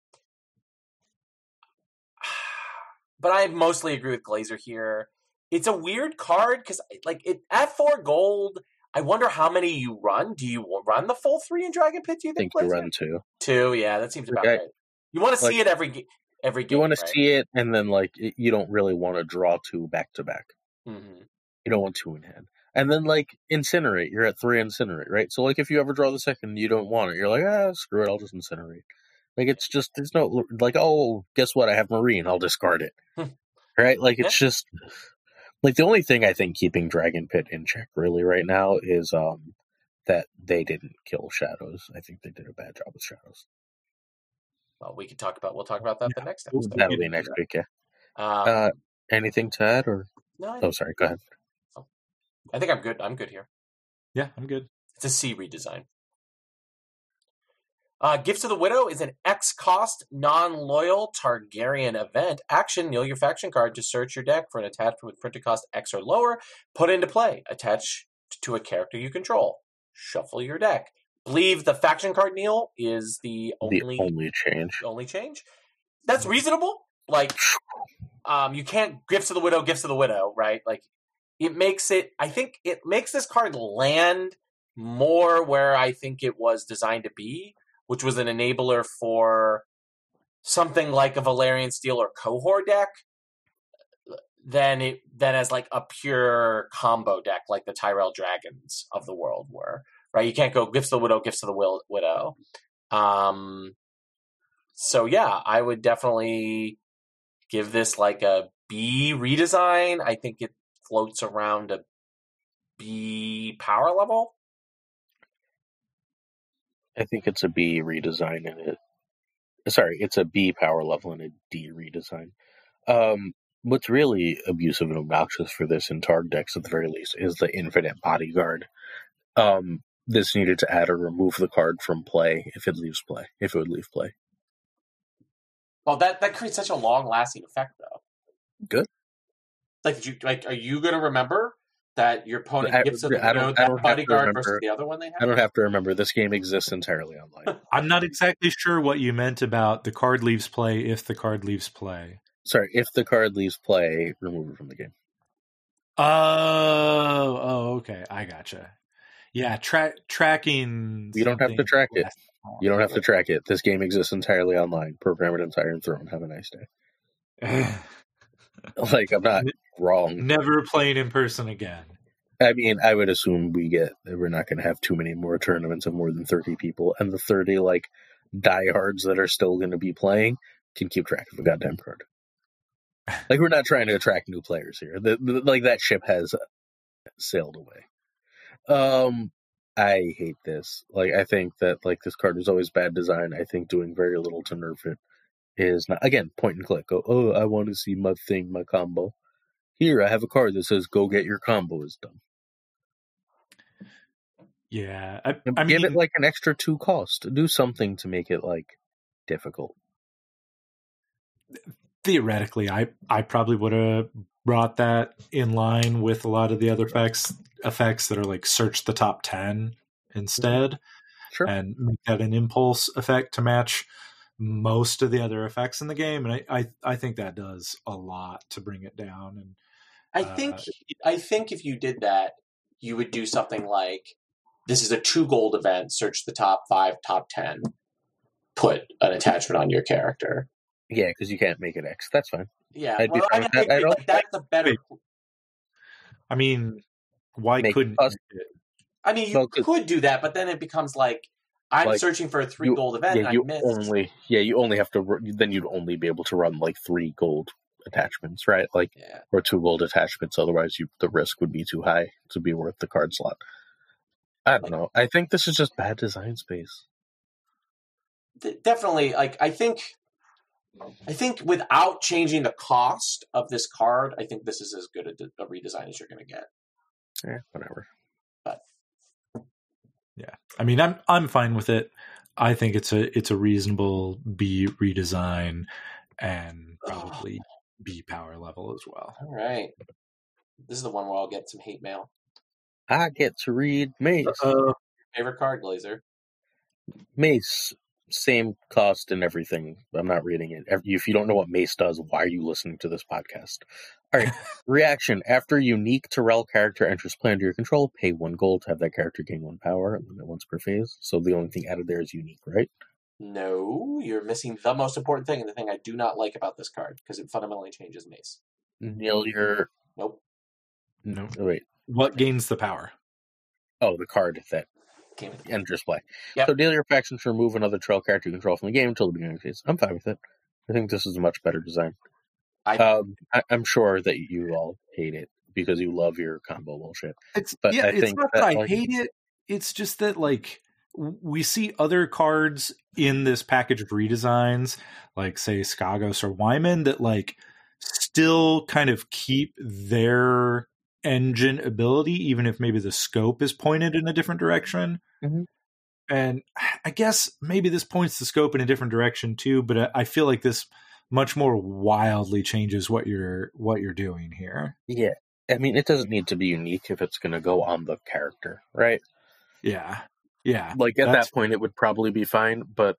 but I mostly agree with Glazer here. It's a weird card, because, like, it at four gold, I wonder how many you run. Do you run the full three in Dragon Pit, do you I think think, you Glazer? run two. Two, yeah, that seems about Okay. right. You want to Like- see it every ga- every game, You want to right? see it, and then like it, you don't really want to draw two back to back. Mm-hmm. You don't want two in hand. And then like incinerate, you're at three incinerate, right? So like if you ever draw the second, you don't want it. You're like, ah, screw it, I'll just incinerate. Like it's just there's no like, oh, guess what? I have Marine, I'll discard it. Right? Like it's just like the only thing I think keeping Dragon Pit in check really right now is um that they didn't kill Shadows. I think they did a bad job with Shadows. Well, we could talk about. We'll talk about that the next episode. That'll be next week, yeah. Um, Uh, anything to add or no, I, oh sorry, go ahead. I think I'm good. I'm good here. Yeah, I'm good. It's a C redesign. Uh, Gifts of the Widow is an X-cost, non-loyal Targaryen event. Action, kneel your faction card to search your deck for an attachment with printed cost X or lower. Put into play. Attach to a character you control. Shuffle your deck. Believe the faction card kneel is the only The only change. only change. That's reasonable. Like, um, you can't Gifts of the Widow, Gifts of the Widow, right? Like, it makes it. I think it makes this card land more where I think it was designed to be, which was an enabler for something like a Valerian Steel or Cohort deck, than it than as like a pure combo deck like the Tyrell Dragons of the world were. Right? You can't go Gifts of the Widow, Gifts of the Will- Widow. Um, so yeah, I would definitely give this like a B redesign. I think it floats around a B power level. I think it's a B redesign and it. Sorry, it's a B power level and a D redesign. Um, what's really abusive and obnoxious for this in Targ decks, at the very least, is the Infinite Bodyguard. Um, this needed to add or remove the card from play if it leaves play. If it would leave play. Well, that, that creates such a long lasting effect, though. Good. Like, did you like? Are you going to remember that your opponent I, gives it I you know, don't, I that don't bodyguard remember, versus the other one they have? I don't have to remember. This game exists entirely online. I'm not exactly sure what you meant about the card leaves play if the card leaves play. Sorry, if the card leaves play, remove it from the game. Oh, oh, okay. I gotcha. Yeah, tra- tracking. You don't have to track it. You don't have to track it. This game exists entirely online. Program it into Iron Throne. Have a nice day. Like, I'm not wrong. Never playing in person again. I mean, I would assume we get we're not going to have too many more tournaments of more than thirty people, and the thirty like diehards that are still going to be playing can keep track of a goddamn card. Like, we're not trying to attract new players here. The, the, like that ship has sailed away. Um, I hate this. Like, I think that like this card is always bad design. I think doing very little to nerf it is not, again, point and click. Go, oh, I want to see my thing, my combo. Here, I have a card that says, go get your combo is done. Yeah. I, And I give mean, it like an extra two cost. Do something to make it like difficult. theoretically, I, I probably would have brought that in line with a lot of the other effects, effects that are like search the top ten instead. Sure. And make that an impulse effect to match most of the other effects in the game, and I, I, I think that does a lot to bring it down. And I think uh, I think if you did that, you would do something like, this is a two gold event, search the top five, top ten, put an attachment on your character. Yeah, because you can't make it X. That's fine. Yeah, I'd well, I, that. I, I like, that's a better... I mean, why make couldn't us, you? I mean, you well, could do that, but then it becomes like, I'm like, searching for a three you, gold event yeah, and you I missed. Only, yeah, you only have to, then you'd only be able to run like three gold attachments, right? Like, yeah. Or two gold attachments. Otherwise, you the risk would be too high to be worth the card slot. I don't like, know. I think this is just bad design space. Th- definitely. Like, I think, I think without changing the cost of this card, I think this is as good a, a redesign as you're going to get. Yeah, whatever. But yeah, I mean, I'm I'm fine with it. I think it's a it's a reasonable B redesign and probably oh. B power level as well. All right, this is the one where I'll get some hate mail. I get to read Mace. Uh, favorite card, Glazer? Mace, same cost and everything. I'm not reading it. If you don't know what Mace does, why are you listening to this podcast? All right. Reaction. After a unique Terrell character enters play under your control, pay one gold to have that character gain one power, limit once per phase. So the only thing added there is unique, right? No, you're missing the most important thing, and the thing I do not like about this card, because it fundamentally changes Mace. Nil your... Nope. No, wait. What gains the power? Oh, the card that enters play. Yep. So deal your factions to remove another Terrell character you control from the game until the beginning of the phase. I'm fine with it. I think this is a much better design. I, um, I, I'm sure that you all hate it because you love your combo bullshit. It's but yeah, I it's think not that, that I like, hate it. It's just that like we see other cards in this package of redesigns, like say Skagos or Wyman, that like still kind of keep their engine ability, even if maybe the scope is pointed in a different direction. Mm-hmm. And I guess maybe this points the scope in a different direction too, but I feel like this much more wildly changes what you're what you're doing here. Yeah. I mean, it doesn't need to be unique if it's going to go on the character, right? Yeah. Yeah. Like, at that point, it would probably be fine, but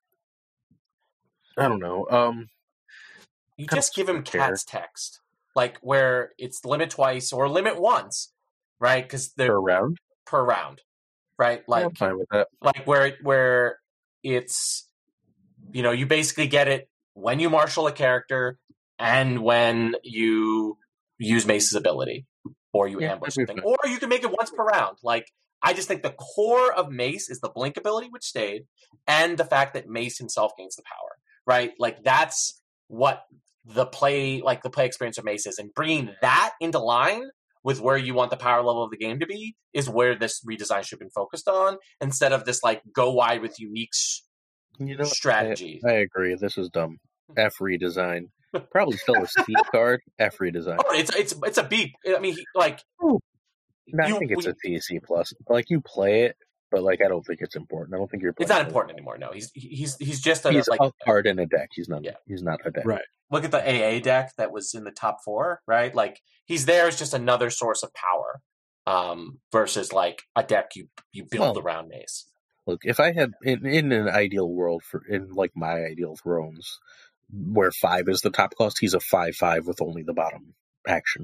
I don't know. Um, you just give him cat's text, like where it's limit twice or limit once, right? Because they're per round. Per round, right? Like, yeah, I'm fine with that. Like where where it's, you know, you basically get it when you marshal a character and when you use Mace's ability, or you yeah, ambush something, or you can make it once per round. Like, I just think the core of Mace is the blink ability, which stayed, and the fact that Mace himself gains the power, right? Like that's what the play, like the play experience of Mace is, and bringing that into line with where you want the power level of the game to be is where this redesign should have been focused on, instead of this like go wide with unique you know, strategy. I, I agree. This is dumb. F redesign. Probably still a C card. F redesign. Oh, it's it's it's a B. I mean, he, like no, I you, think it's we, a C, C plus. Like you play it, but like I don't think it's important. I don't think you're. It's not important anymore. No, he's he's he's just a, he's like a card in a deck. He's not. Yeah. He's not a deck. Right. Look at the A A deck that was in the top four. Right, like he's there as just another source of power, um, versus like a deck you you build well, around Mace. Look, if I had in, in an ideal world for in like my ideal thrones, where five is the top cost, he's a five five with only the bottom action.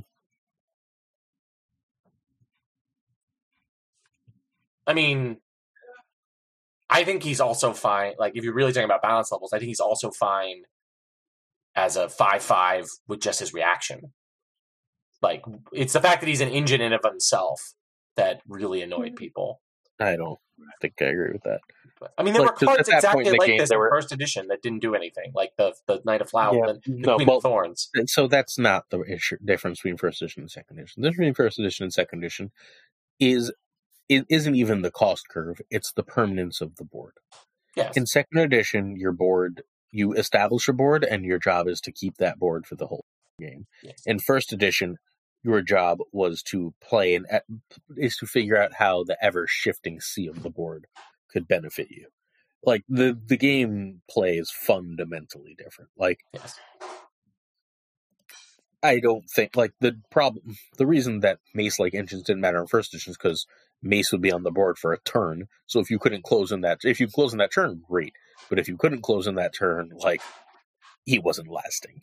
I mean, I think he's also fine. Like, if you're really talking about balance levels, I think he's also fine as a five five with just his reaction. Like, it's the fact that he's an engine in of himself that really annoyed people. I don't think I agree with that. But, I mean, there like, were cards exactly like game, this in were... first edition that didn't do anything, like the the Knight of Flowers, yeah, the, the no, Queen well, of Thorns. So that's not the issue, difference between first edition and second edition. The difference between first edition and second edition is it isn't even the cost curve; it's the permanence of the board. Yes. In second edition, your board you establish a board, and your job is to keep that board for the whole game. Yes. In first edition, your job was to play and is to figure out how the ever shifting sea of the board could benefit you. Like the the game play is fundamentally different. Like yes. I don't think like the problem the reason that Mace like engines didn't matter in first edition is because Mace would be on the board for a turn. So if you couldn't close in that if you close in that turn, great. But if you couldn't close in that turn, like he wasn't lasting.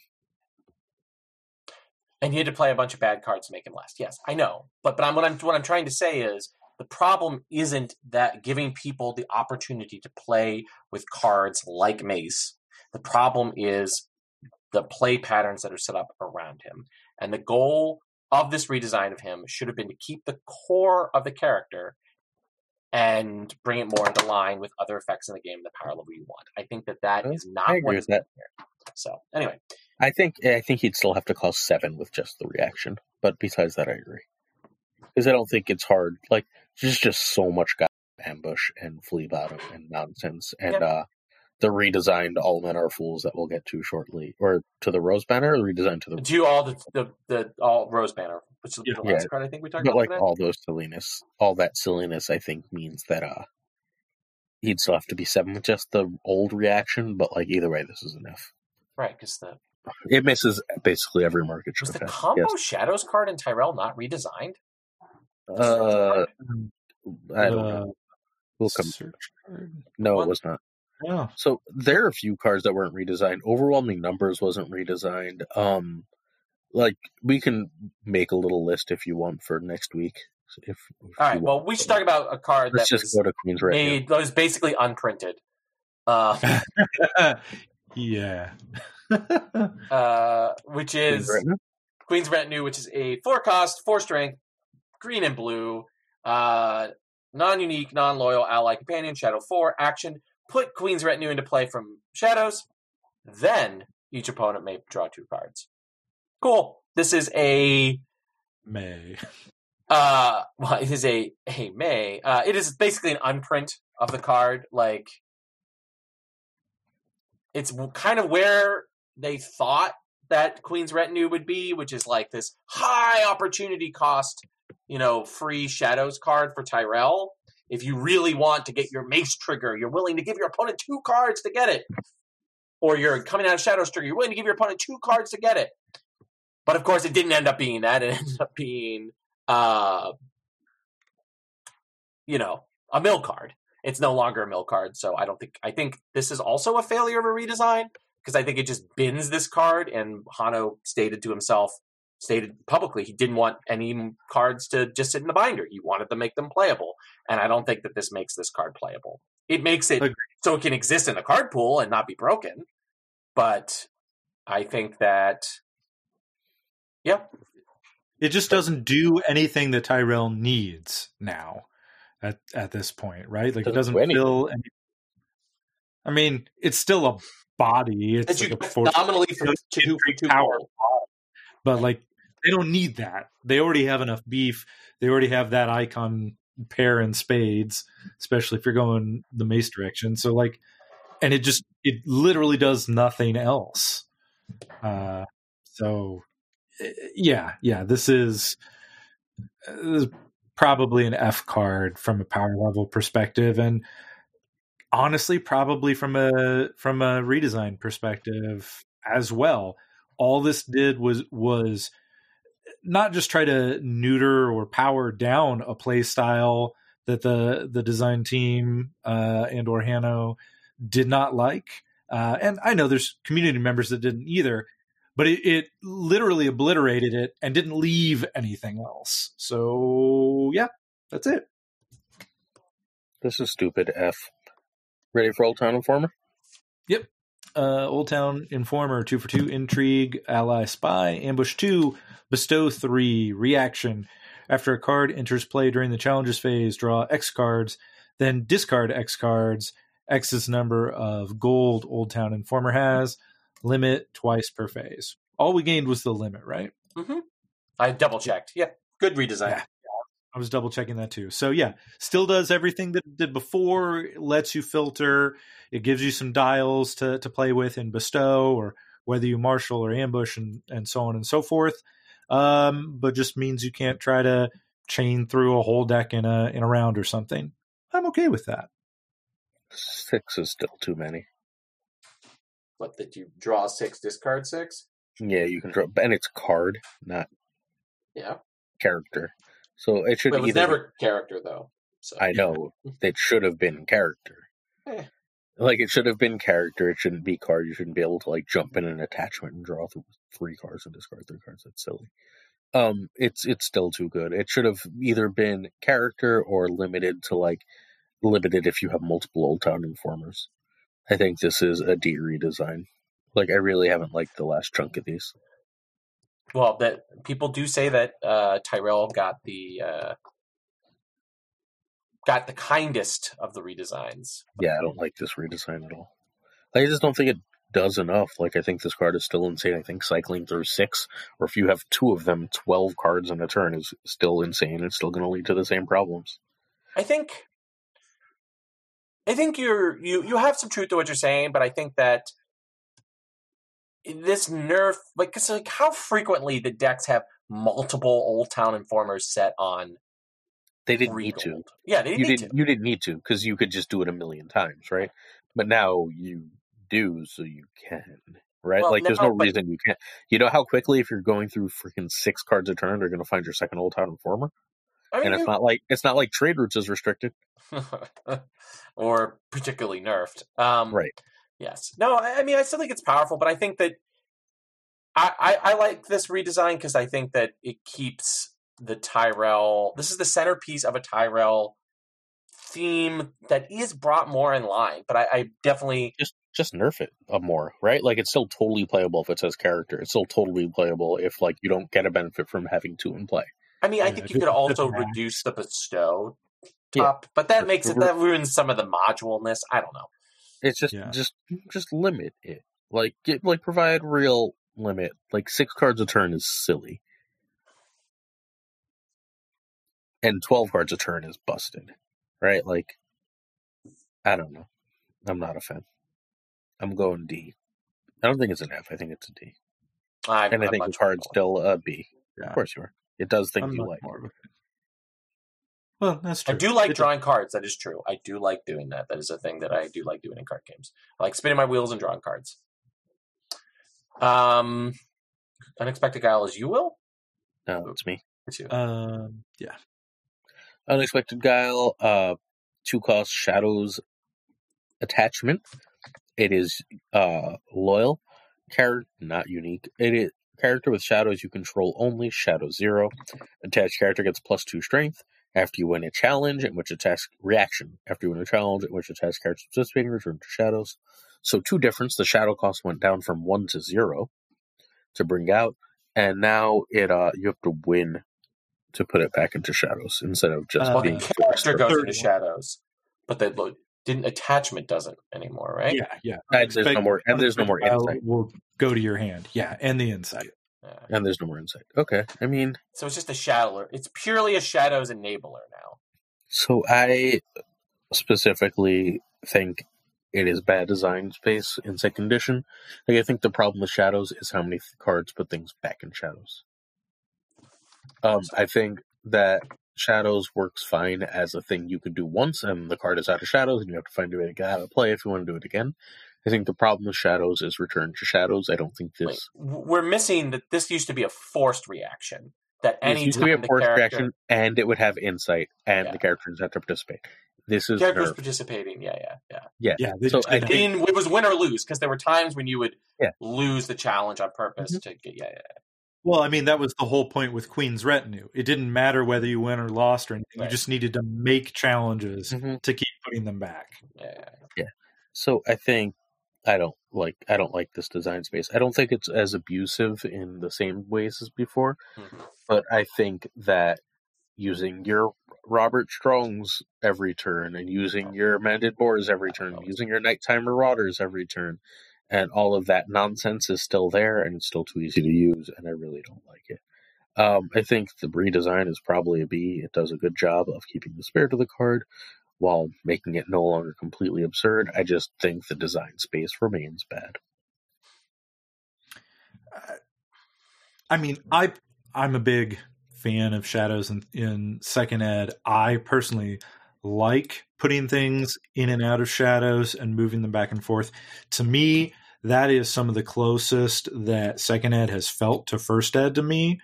And he had to play a bunch of bad cards to make him last. Yes, I know. But but I'm, what I'm what I'm trying to say is the problem isn't that giving people the opportunity to play with cards like Mace. The problem is the play patterns that are set up around him. And the goal of this redesign of him should have been to keep the core of the character and bring it more into line with other effects in the game, the power level you want. I think that that is not I agree what with that. Here. So anyway. I think I think he'd still have to cost seven with just the reaction. But besides that, I agree. Because I don't think it's hard. Like, there's just so much got ambush and flea bottom and nonsense. And yeah. uh, the redesigned All Men Are Fools that we'll get to shortly. Or to the Rose Banner, or redesigned to the... To all the, the, the all Rose Banner, which is yeah. the last card I think we talked but about. But like today. all those silliness, all that silliness, I think, means that uh, he'd still have to be seven with just the old reaction. But like either way, this is enough. Right, because the... It misses basically every mark it should Was have the had. combo Yes. Shadows card in Tyrell not redesigned? Uh, I don't Uh, know. We'll come. Search card? No, What? it was not. Oh. So there are a few cards that weren't redesigned. Overwhelming Numbers wasn't redesigned. Um, like we can make a little list if you want for next week. If, if All right. you Well, want. we should talk about a card Let's that just was go to Queen's Retinue. made that was basically unprinted. Uh, yeah. uh, which is Queen's Retinue? Queen's Retinue, which is a four cost, four strength, green and blue, uh, non-unique, non-loyal ally companion, shadow four action. Put Queen's Retinue into play from shadows. Then each opponent may draw two cards. Cool. This is a May. uh, well, it is a a May. Uh, it is basically an unprint of the card. Like it's kind of where they thought that Queen's Retinue would be, which is like this high opportunity cost, you know, free shadows card for Tyrell. If you really want to get your Mace trigger, you're willing to give your opponent two cards to get it. Or you're coming out of Shadows trigger, you're willing to give your opponent two cards to get it. But of course, it didn't end up being that. It ended up being, uh, you know, a mill card. It's no longer a mill card, so I don't think... I think this is also a failure of a redesign, because I think it just bins this card, and Hano stated to himself, stated publicly, he didn't want any cards to just sit in the binder. He wanted to make them playable, and I don't think that this makes this card playable. It makes it Agreed. So it can exist in the card pool and not be broken, but I think that, yeah. It just doesn't do anything that Tyrell needs now at at this point, right? Like, it doesn't do fill any... I mean, it's still a body. It's That you like a get four, nominally for it's two, for two power. gold. But like they don't need that. They already have enough beef. They already have that icon pair in spades, especially if you're going the mace direction. So like, and it just it literally does nothing else. Uh, so yeah, yeah, this is, this is probably an F card from a power level perspective, and honestly, probably from a from a redesign perspective as well. All this did was was not just try to neuter or power down a play style that the the design team uh, and or Hanno did not like. Uh, and I know there's community members that didn't either, but it, it literally obliterated it and didn't leave anything else. So yeah, that's it. This is stupid. F. Ready for Old Town Informer? Yep. Uh, Old Town Informer, two for two, Intrigue, Ally Spy, Ambush two, Bestow three, Reaction. After a card enters play during the challenges phase, draw X cards, then discard X cards. X is the number of gold Old Town Informer has. Limit twice per phase. All we gained was the limit, right? Mm-hmm. I double checked. Yeah, good redesign. Yeah. I was double checking that too. So yeah, still does everything that it did before. It lets you filter. It gives you some dials to, to play with in Bestow, or whether you marshal or ambush, and, and so on and so forth. Um, but just means you can't try to chain through a whole deck in a in a round or something. I'm okay with that. Six is still too many. What, that you draw six, discard six? Yeah, you can draw, and it's card, not Yeah. character. So it should Well, it was either. never character though. So I know it should have been character. Eh. Like it should have been character. It shouldn't be card. You shouldn't be able to like jump in an attachment and draw th- three cards and discard three cards. That's silly. Um, it's it's still too good. It should have either been character or limited to like limited if you have multiple Old Town Informers. I think this is a D redesign. Like I really haven't liked the last chunk of these. Well, that people do say that uh, Tyrell got the uh, got the kindest of the redesigns. Yeah, I don't like this redesign at all. I just don't think it does enough. Like I think this card is still insane. I think cycling through six, or if you have two of them, twelve cards in a turn is still insane. It's still going to lead to the same problems. I think, I think you're you you have some truth to what you're saying, but I think that this nerf, like, cause like how frequently the decks have multiple Old Town Informers set on. They didn't three need to. gold. Yeah, they didn't You need didn't. to. You didn't need to because you could just do it a million times, right? But now you do, so you can, right? Well, like, there's no, no but- reason you can't. You know how quickly, if you're going through freaking six cards a turn, they're going to find your second Old Town Informer, I mean, and it's not like it's not like trade routes is restricted, or particularly nerfed. Um, right? Yes. No, I, I mean, I still think it's powerful, but I think that I, I, I like this redesign because I think that it keeps the Tyrell. This is the centerpiece of a Tyrell theme that is brought more in line, but I, I definitely Just just nerf it a more, right? Like it's still totally playable if it says character. It's still totally playable if like you don't get a benefit from having two in play. I mean, I Yeah, think you just- could also just max. reduce the bestow Yeah. top, but that makes it that ruins some of the moduleness. I don't know. It's just Yeah. just just limit it. Like get like provide real limit. Like six cards a turn is silly. And twelve cards a turn is busted. Right? Like I don't know. I'm not a fan. I'm going D. I don't think it's an F, I think it's a D. I'm, And I I'm think the much card's more- still a B. Yeah. Of course you are. It does things I'm you much like. more of a fan. Well, that's I true. do like It- drawing cards. That is true. I do like doing that. That is a thing that I do like doing in card games. I like spinning my wheels and drawing cards. Um, Unexpected Guile is you will? No, it's me. It's you. Um, yeah. Unexpected Guile, uh, two cost Shadows attachment. It is uh, loyal, character not unique. It is character with shadows you control only. Shadow zero. Attached character gets plus two strength after you win a challenge, in which attacks reaction after you win a challenge, in which attached characters participating return to shadows. So two difference. The shadow cost went down from one to zero to bring out, and now it uh you have to win to put it back into shadows instead of just Uh, well, the being character forced. goes third into one. shadows, but the didn't attachment doesn't anymore, right? Yeah, yeah. And there's no more, and there's no more Unexpected insight. will go to your hand. Yeah, and the insight. Yeah. And there's no more insight. Okay, I mean, So it's just a shadow. It's purely a shadows enabler now. so I specifically think it is bad design space in second edition. Like, I think the problem with shadows is how many cards put things back in shadows. Um, I think that shadows works fine as a thing you could do once, and the card is out of shadows, and you have to find a way to get out of play if you want to do it again. I think the problem with shadows is return to shadows. I don't think this. Wait, we're missing that this used to be a forced reaction. That This any used to be a time the forced character, reaction, and it would have insight, and Yeah. the characters have to participate. This is characters nerf. participating, yeah, yeah, yeah. Yeah. Yeah, they So just I didn't- think In, it was win or lose because there were times when you would Yeah. lose the challenge on purpose Mhm. to get, yeah, yeah. Well, I mean, that was the whole point with Queen's Retinue. It didn't matter whether you win or lost or anything. Right. You just needed to make challenges Mhm. to keep putting them back. yeah, yeah. So I think I don't like I don't like this design space. I don't think it's as abusive in the same ways as before, Mhm. but I think that using your Robert Strongs every turn and using your Mandate Boars every turn, using your Nighttime Marauders every turn, and all of that nonsense is still there and it's still too easy to use, and I really don't like it. Um, I think the redesign is probably a B. It does a good job of keeping the spirit of the card while making it no longer completely absurd. I just think the design space remains bad. I mean, I I'm a big fan of shadows in, in second ed. I personally like putting things in and out of shadows and moving them back and forth. To me, that is some of the closest that second ed has felt to first ed to me.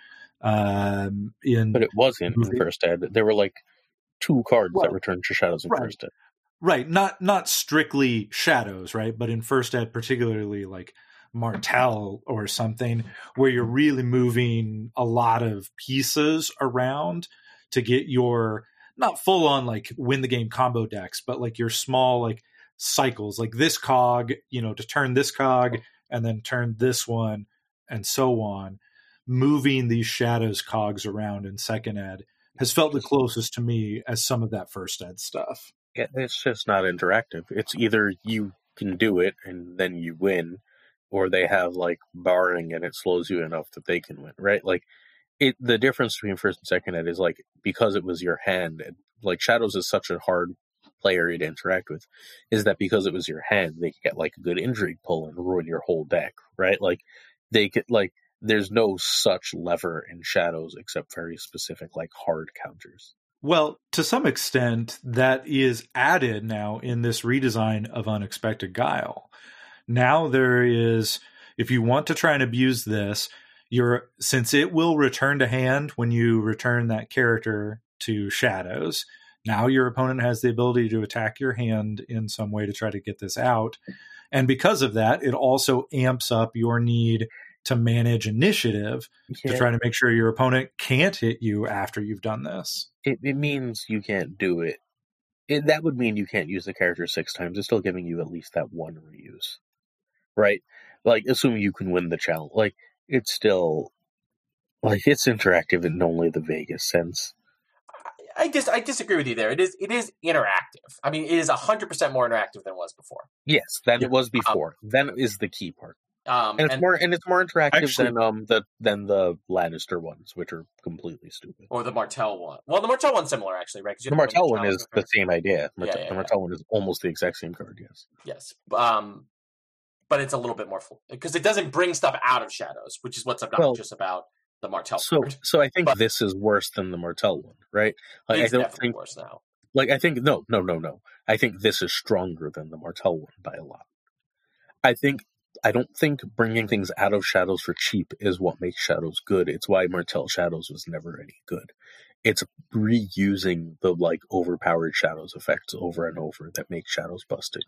Um, in But it wasn't in moving- first ed. There were like two cards Well, that returned to shadows in right. first ed. Right, not not strictly shadows, right? But in first ed, particularly like Martell or something, where you're really moving a lot of pieces around to get your not full on like win the game combo decks, but like your small like cycles, like this cog, you know, to turn this cog and then turn this one and so on. Moving these shadows cogs around in second ed has felt the closest to me as some of that first ed stuff. Yeah, it's just not interactive. It's either you can do it and then you win, or they have like barring and it slows you enough that they can win, right? Like it. The difference between first and second ed is like because it was your hand. Like Shadows is such a hard play area to interact with, is that because it was your hand, they could get like a good intrigue pull and ruin your whole deck, right? Like they could like. There's no such lever in Shadows except very specific like hard counters. Well, to some extent, that is added now in this redesign of Unexpected Guile. Now there is, if you want to try and abuse this, you're since it will return to hand when you return that character to Shadows, now your opponent has the ability to attack your hand in some way to try to get this out. And because of that, it also amps up your need to manage initiative Yeah. to try to make sure your opponent can't hit you after you've done this. It, it means you can't do it. it. That would mean you can't use the character six times. It's still giving you at least that one reuse, right? Like, assuming you can win the challenge. Like, it's still, like, it's interactive in only the vaguest sense. I dis- I disagree with you there. It is it is interactive. I mean, it is one hundred percent more interactive than it was before. Yes, than Yeah. it was before. Then is the key part. Um, And it's and- more and it's more interactive Actually- than um the than the Lannister ones, which are completely stupid. or the Martell one. Well, the Martell one's similar, actually, right? 'Cause you The have to Martell win one is the challenge same idea. Mart- Yeah, yeah, the yeah. Martell one is almost the exact same card, yes. Yes. Um, but it's a little bit more full because it doesn't bring stuff out of Shadows, which is what's obnoxious about the Martell So card. so I think But- this is worse than the Martell one, right? Like, I It's don't definitely think worse now. like I think no, no, no, no. I think this is stronger than the Martell one by a lot. I think I don't think bringing things out of Shadows for cheap is what makes Shadows good. It's why Martell Shadows was never any good. It's reusing the like overpowered Shadows effects over and over that make Shadows busted.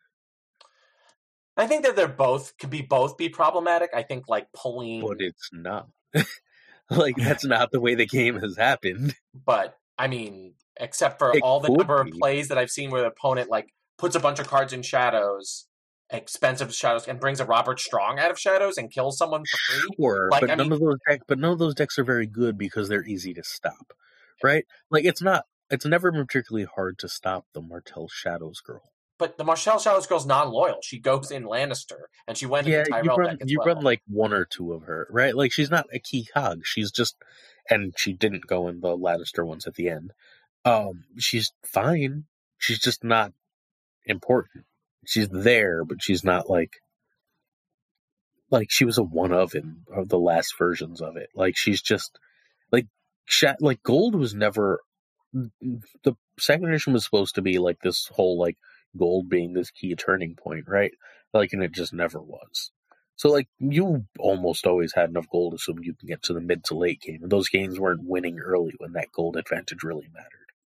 I think that they're both could be both be problematic. I think like pulling, But it's not. Like that's not the way the game has happened. but I mean, except for It all the could number be. of plays that I've seen where the opponent like puts a bunch of cards in Shadows, expensive Shadows, and brings a Robert Strong out of Shadows and kills someone for free. Sure, Like, but I none mean- of those decks, but none of those decks are very good because they're easy to stop, right? Like it's not, it's never particularly hard to stop the Martell Shadows girl. but the Marshall Shadows Girl's non-loyal. She goes in Lannister, and she went yeah, in the Tyrell you run deck as you well. run like one or two of her, right? Like she's not a key cog. She's just, and she didn't go in the Lannister ones at the end. Um, she's fine. She's just not important. She's there, but she's not like like she was a one of in of the last versions of it. Like she's just like Sha- like Gold was never the second edition was supposed to be like this whole like Gold being this key turning point, right? Like, and it just never was. So like you almost always had enough gold to assume you can get to the mid to late game, and those games weren't winning early when that gold advantage really mattered.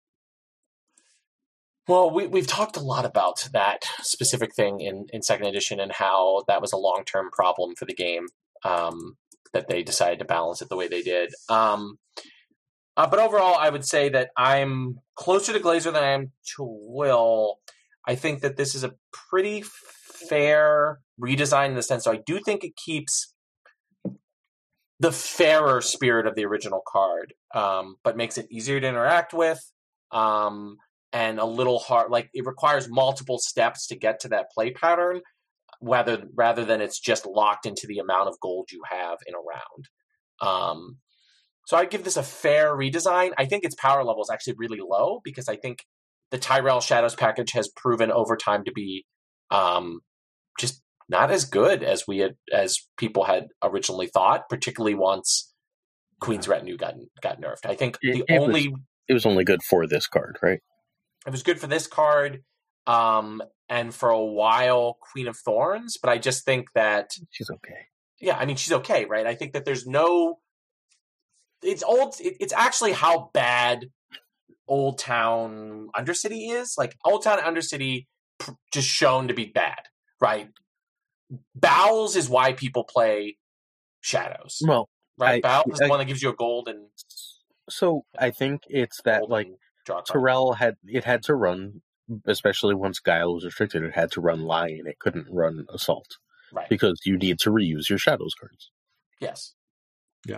Well, we, we've talked a lot about that specific thing in, in second edition and how that was a long-term problem for the game, um, that they decided to balance it the way they did. Um, uh, but overall, I would say that I'm closer to Glazer than I am to Will. I think that this is a pretty fair redesign in the sense, so I do think it keeps the fairer spirit of the original card, um, but makes it easier to interact with. Um, And a little hard, like it requires multiple steps to get to that play pattern, rather rather than it's just locked into the amount of gold you have in a round. Um, so I'd give this a fair redesign. I think its power level is actually really low because I think the Tyrell Shadows package has proven over time to be um, just not as good as we had, as people had originally thought, particularly once Queen's Retinue got got nerfed. I think It, the it only was, it was only good for this card, right? It was good for this card, um, and for a while, Queen of Thorns. But I just think that she's okay. Yeah, I mean, she's okay, right? I think that there's no. It's old. It, it's actually how bad Old Town Undercity is. Like Old Town Undercity, pr- just shown to be bad, right? Bowels is why people play Shadows. Well, right? I, Bowels is I, the one that gives you a gold and. So I think it's that like Tyrell had it had to run, especially once Guile was restricted. It had to run Lion. It couldn't run Assault, right? Because you need to reuse your Shadows cards. Yes. Yeah.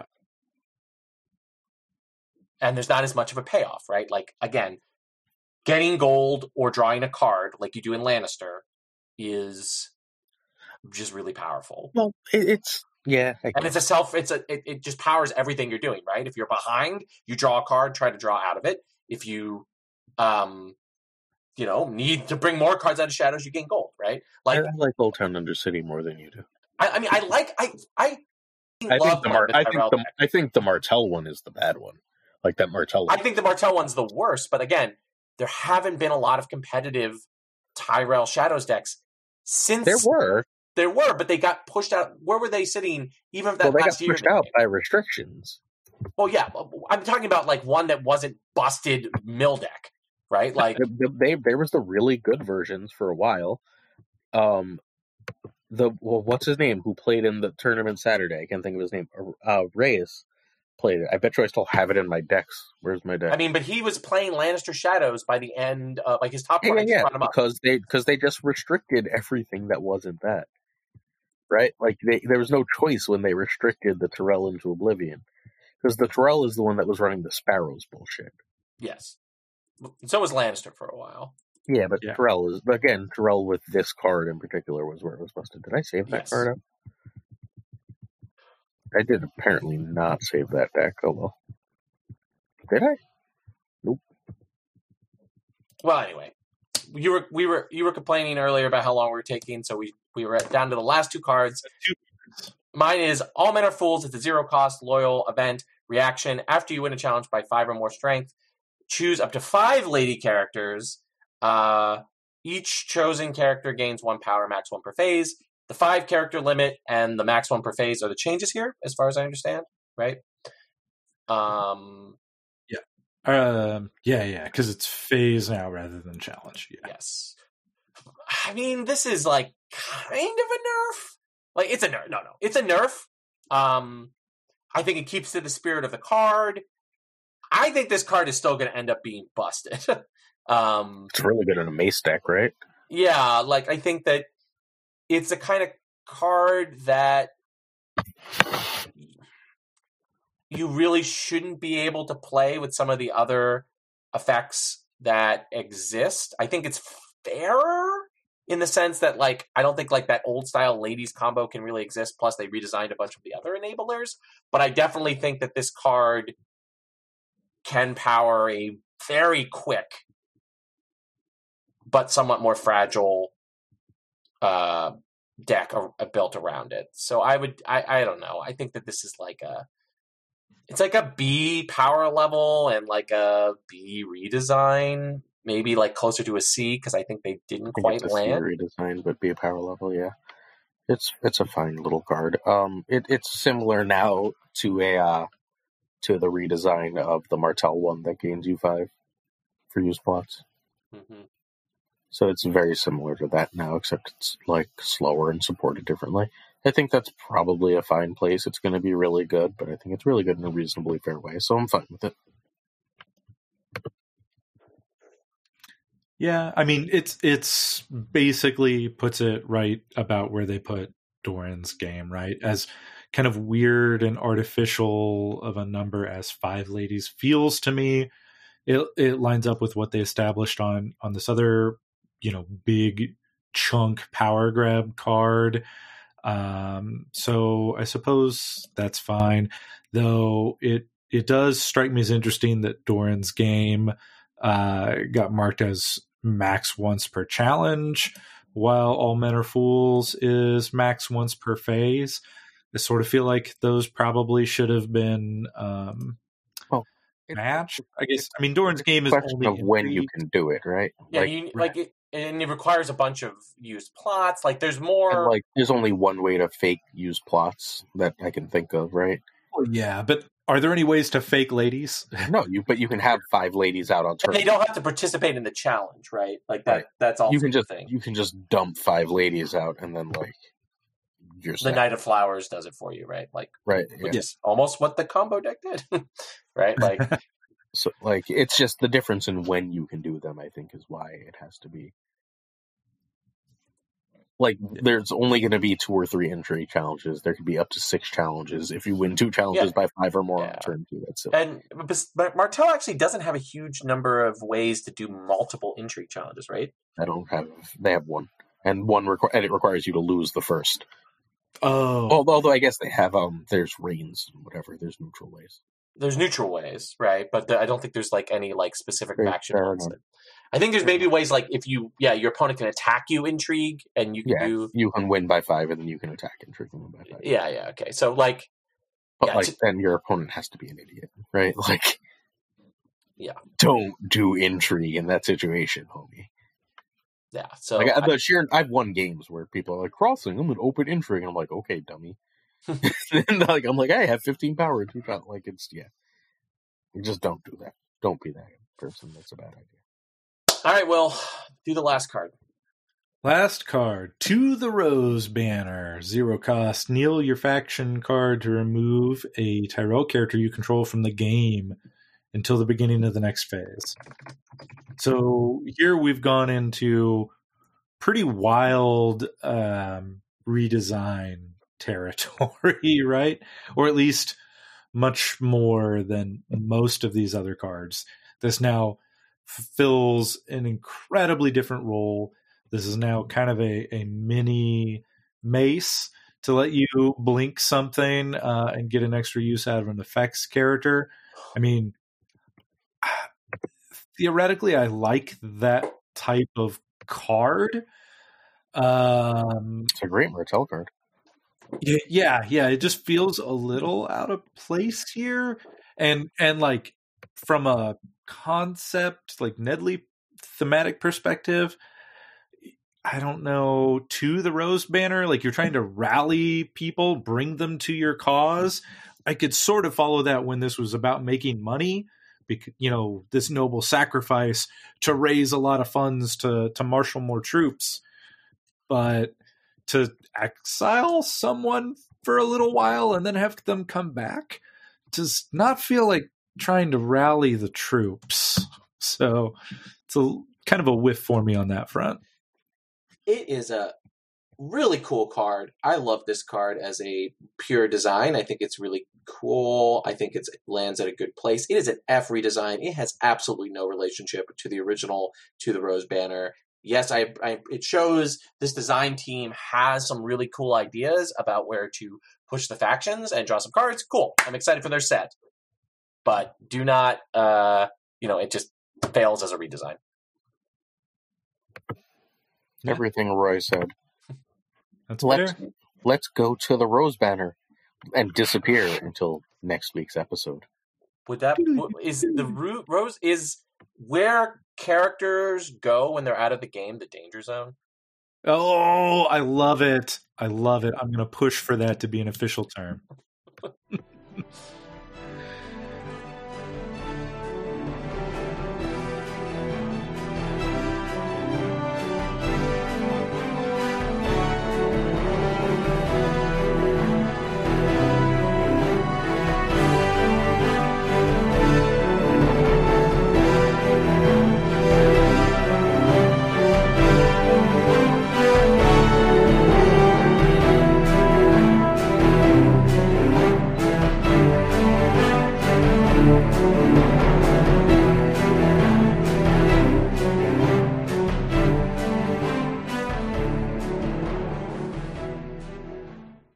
And there's not as much of a payoff, right? Like again, getting gold or drawing a card like you do in Lannister is just really powerful. Well, it, it's. Yeah, and it's a self. It's a. It, it just powers everything you're doing, right? If you're behind, you draw a card, try to draw out of it. If you, um, you know, need to bring more cards out of Shadows, you gain gold, right? Like I like Old Town Undercity more than you do. I, I mean, I like. I I. I love think the Mar- the I think the deck. I think the Martell one is the bad one. Like that Martell. I think the Martell one's the worst. But again, there haven't been a lot of competitive Tyrell Shadows decks since there were. There were, but they got pushed out. Where were they sitting? Even if that well, they last got year, pushed out by restrictions. Well, yeah, I'm talking about like one that wasn't busted mill deck, right? Like they, they, there was the really good versions for a while. Um, the well, what's his name? Who played in the tournament Saturday? I can't think of his name. Uh, Reyes played it. I bet you I still have it in my decks. Where's my deck? I mean, but he was playing Lannister Shadows by the end. Uh, like his top yeah, card, yeah, yeah because they because they just restricted everything that wasn't that. Right? Like, they, there was no choice when they restricted the Tyrell into Oblivion. Because the Tyrell is the one that was running the Sparrows bullshit. Yes. So was Lannister for a while. Yeah, but yeah. Tyrell is... Again, Tyrell with this card in particular was where it was busted. Did I save that yes. card up? I did apparently not save that deck. Oh, well. Did I? Nope. Well, anyway. You were we were you were complaining earlier about how long we were taking, so we we were at, down to the last two cards. Two. Mine is All Men Are Fools. It's a zero cost loyal event reaction. After you win a challenge by five or more strength, choose up to five lady characters. Uh, each chosen character gains one power, max one per phase. The five character limit and the max one per phase are the changes here, as far as I understand, right? Um. Um, yeah, yeah, because it's phase now rather than challenge. Yeah. Yes. I mean, this is like kind of a nerf. Like, it's a nerf. No, no. It's a nerf. Um, I think it keeps to the spirit of the card. I think this card is still going to end up being busted. um, it's really good in a Mace deck, right? Yeah, like, I think that it's a kind of card that you really shouldn't be able to play with some of the other effects that exist. I think it's fairer in the sense that, like, I don't think, like, that old-style ladies combo can really exist, plus they redesigned a bunch of the other enablers, but I definitely think that this card can power a very quick but somewhat more fragile uh, deck are, are built around it. So I would, I, I don't know. I think that this is like a, it's like a B power level and like a B redesign, maybe like closer to a C because I think they didn't I think quite it's a C land. redesign, but be a power level, yeah. It's it's a fine little card. Um, it it's similar now to a uh, to the redesign of the Martel one that gains you five for use plots. Mm-hmm. So it's very similar to that now, except it's like slower and supported differently. I think that's probably a fine place. It's going to be really good, but I think it's really good in a reasonably fair way, so I'm fine with it. Yeah, I mean, it's it's basically puts it right about where they put Doran's game, right? As kind of weird and artificial of a number as Five Ladies feels to me, it it lines up with what they established on on this other, you know, big chunk power grab card. Um, so I suppose that's fine, though it it does strike me as interesting that Doran's game uh, got marked as max once per challenge, while All Men Are Fools is max once per phase. I sort of feel like those probably should have been um, well, it, matched. It, I guess. I mean, Doran's game is question only of when you intrigue. can do it, right? Yeah, like, you, like it, and it requires a bunch of used plots. Like there's more. And like, there's only one way to fake use plots that I can think of, right? Well, yeah, but are there any ways to fake ladies? No, you but you can have five ladies out on turn. And they don't have to participate in the challenge, right? Like that. Right. That's also you can just the thing. you can just dump five ladies out and then like you're The set. Knight of Flowers does it for you, right? Like, right, which yeah. is almost what the combo deck did, right? Like, so like it's just the difference in when you can do them. I think is why it has to be. Like, there's only going to be two or three entry challenges. There could be up to six challenges. If you win two challenges Yeah. by five or more Yeah. on turn two, that's it. and but Martel actually doesn't have a huge number of ways to do multiple entry challenges, right? I don't have. They have one, and one requ- and it requires you to lose the first. Oh, Although, although I guess they have um. There's reigns, whatever. There's neutral ways. There's neutral ways, right? But the, I don't think there's like any like specific Fair- faction fair ones. enough. That, I think there's maybe ways like if you, yeah, your opponent can attack you intrigue, and you can Yeah, do, you can win by five, and then you can attack and trick them by five. yeah, yeah, okay. So like, But yeah, like, to- then your opponent has to be an idiot, right? Like, Yeah. don't do intrigue in that situation, homie. yeah. So Like, I- the sheer, I've won games where people are like crossing. I'm an open intrigue, and I'm like, okay, dummy. And like, I'm like, I have fifteen power. Two power. Like, it's yeah. You just don't do that. Don't be that person. That's a bad idea. all right, well, do the last card. last card, To the Rose Banner. Zero cost. Kneel your faction card to remove a Tyrell character you control from the game until the beginning of the next phase. So here we've gone into pretty wild um, redesign territory, right? Or at least much more than most of these other cards. This now fills an incredibly different role. This is now kind of a, a mini mace to let you blink something uh, and get an extra use out of an effects character. I mean, theoretically, I like that type of card. Um, It's a great Martel card. y- yeah, yeah, it just feels a little out of place here, and and like from a concept, like Nedley thematic perspective, I don't know, to the Rose Banner, like you're trying to rally people, bring them to your cause. I could sort of follow that when this was about making money, because, you know, this noble sacrifice to raise a lot of funds to, to marshal more troops. But to exile someone for a little while and then have them come back does not feel like trying to rally the troops. So it's a kind of a whiff for me on that front. It is a really cool card. I love this card as a pure design. I think it's really cool. I think it's, it lands at a good place. It is an F redesign. It has absolutely no relationship to the original To the Rose Banner. yes, I, I it shows this design team has some really cool ideas about where to push the factions and draw some cards. Cool. I'm excited for their set. But do not, uh, you know, it just fails as a redesign. Yeah. Everything Roy said. That's let's, fair. Let's go to the Rose Banner and disappear until next week's episode. Would that is the root Rose is where characters go when they're out of the game, the danger zone? Oh, I love it. I love it. I'm going to push for that to be an official term.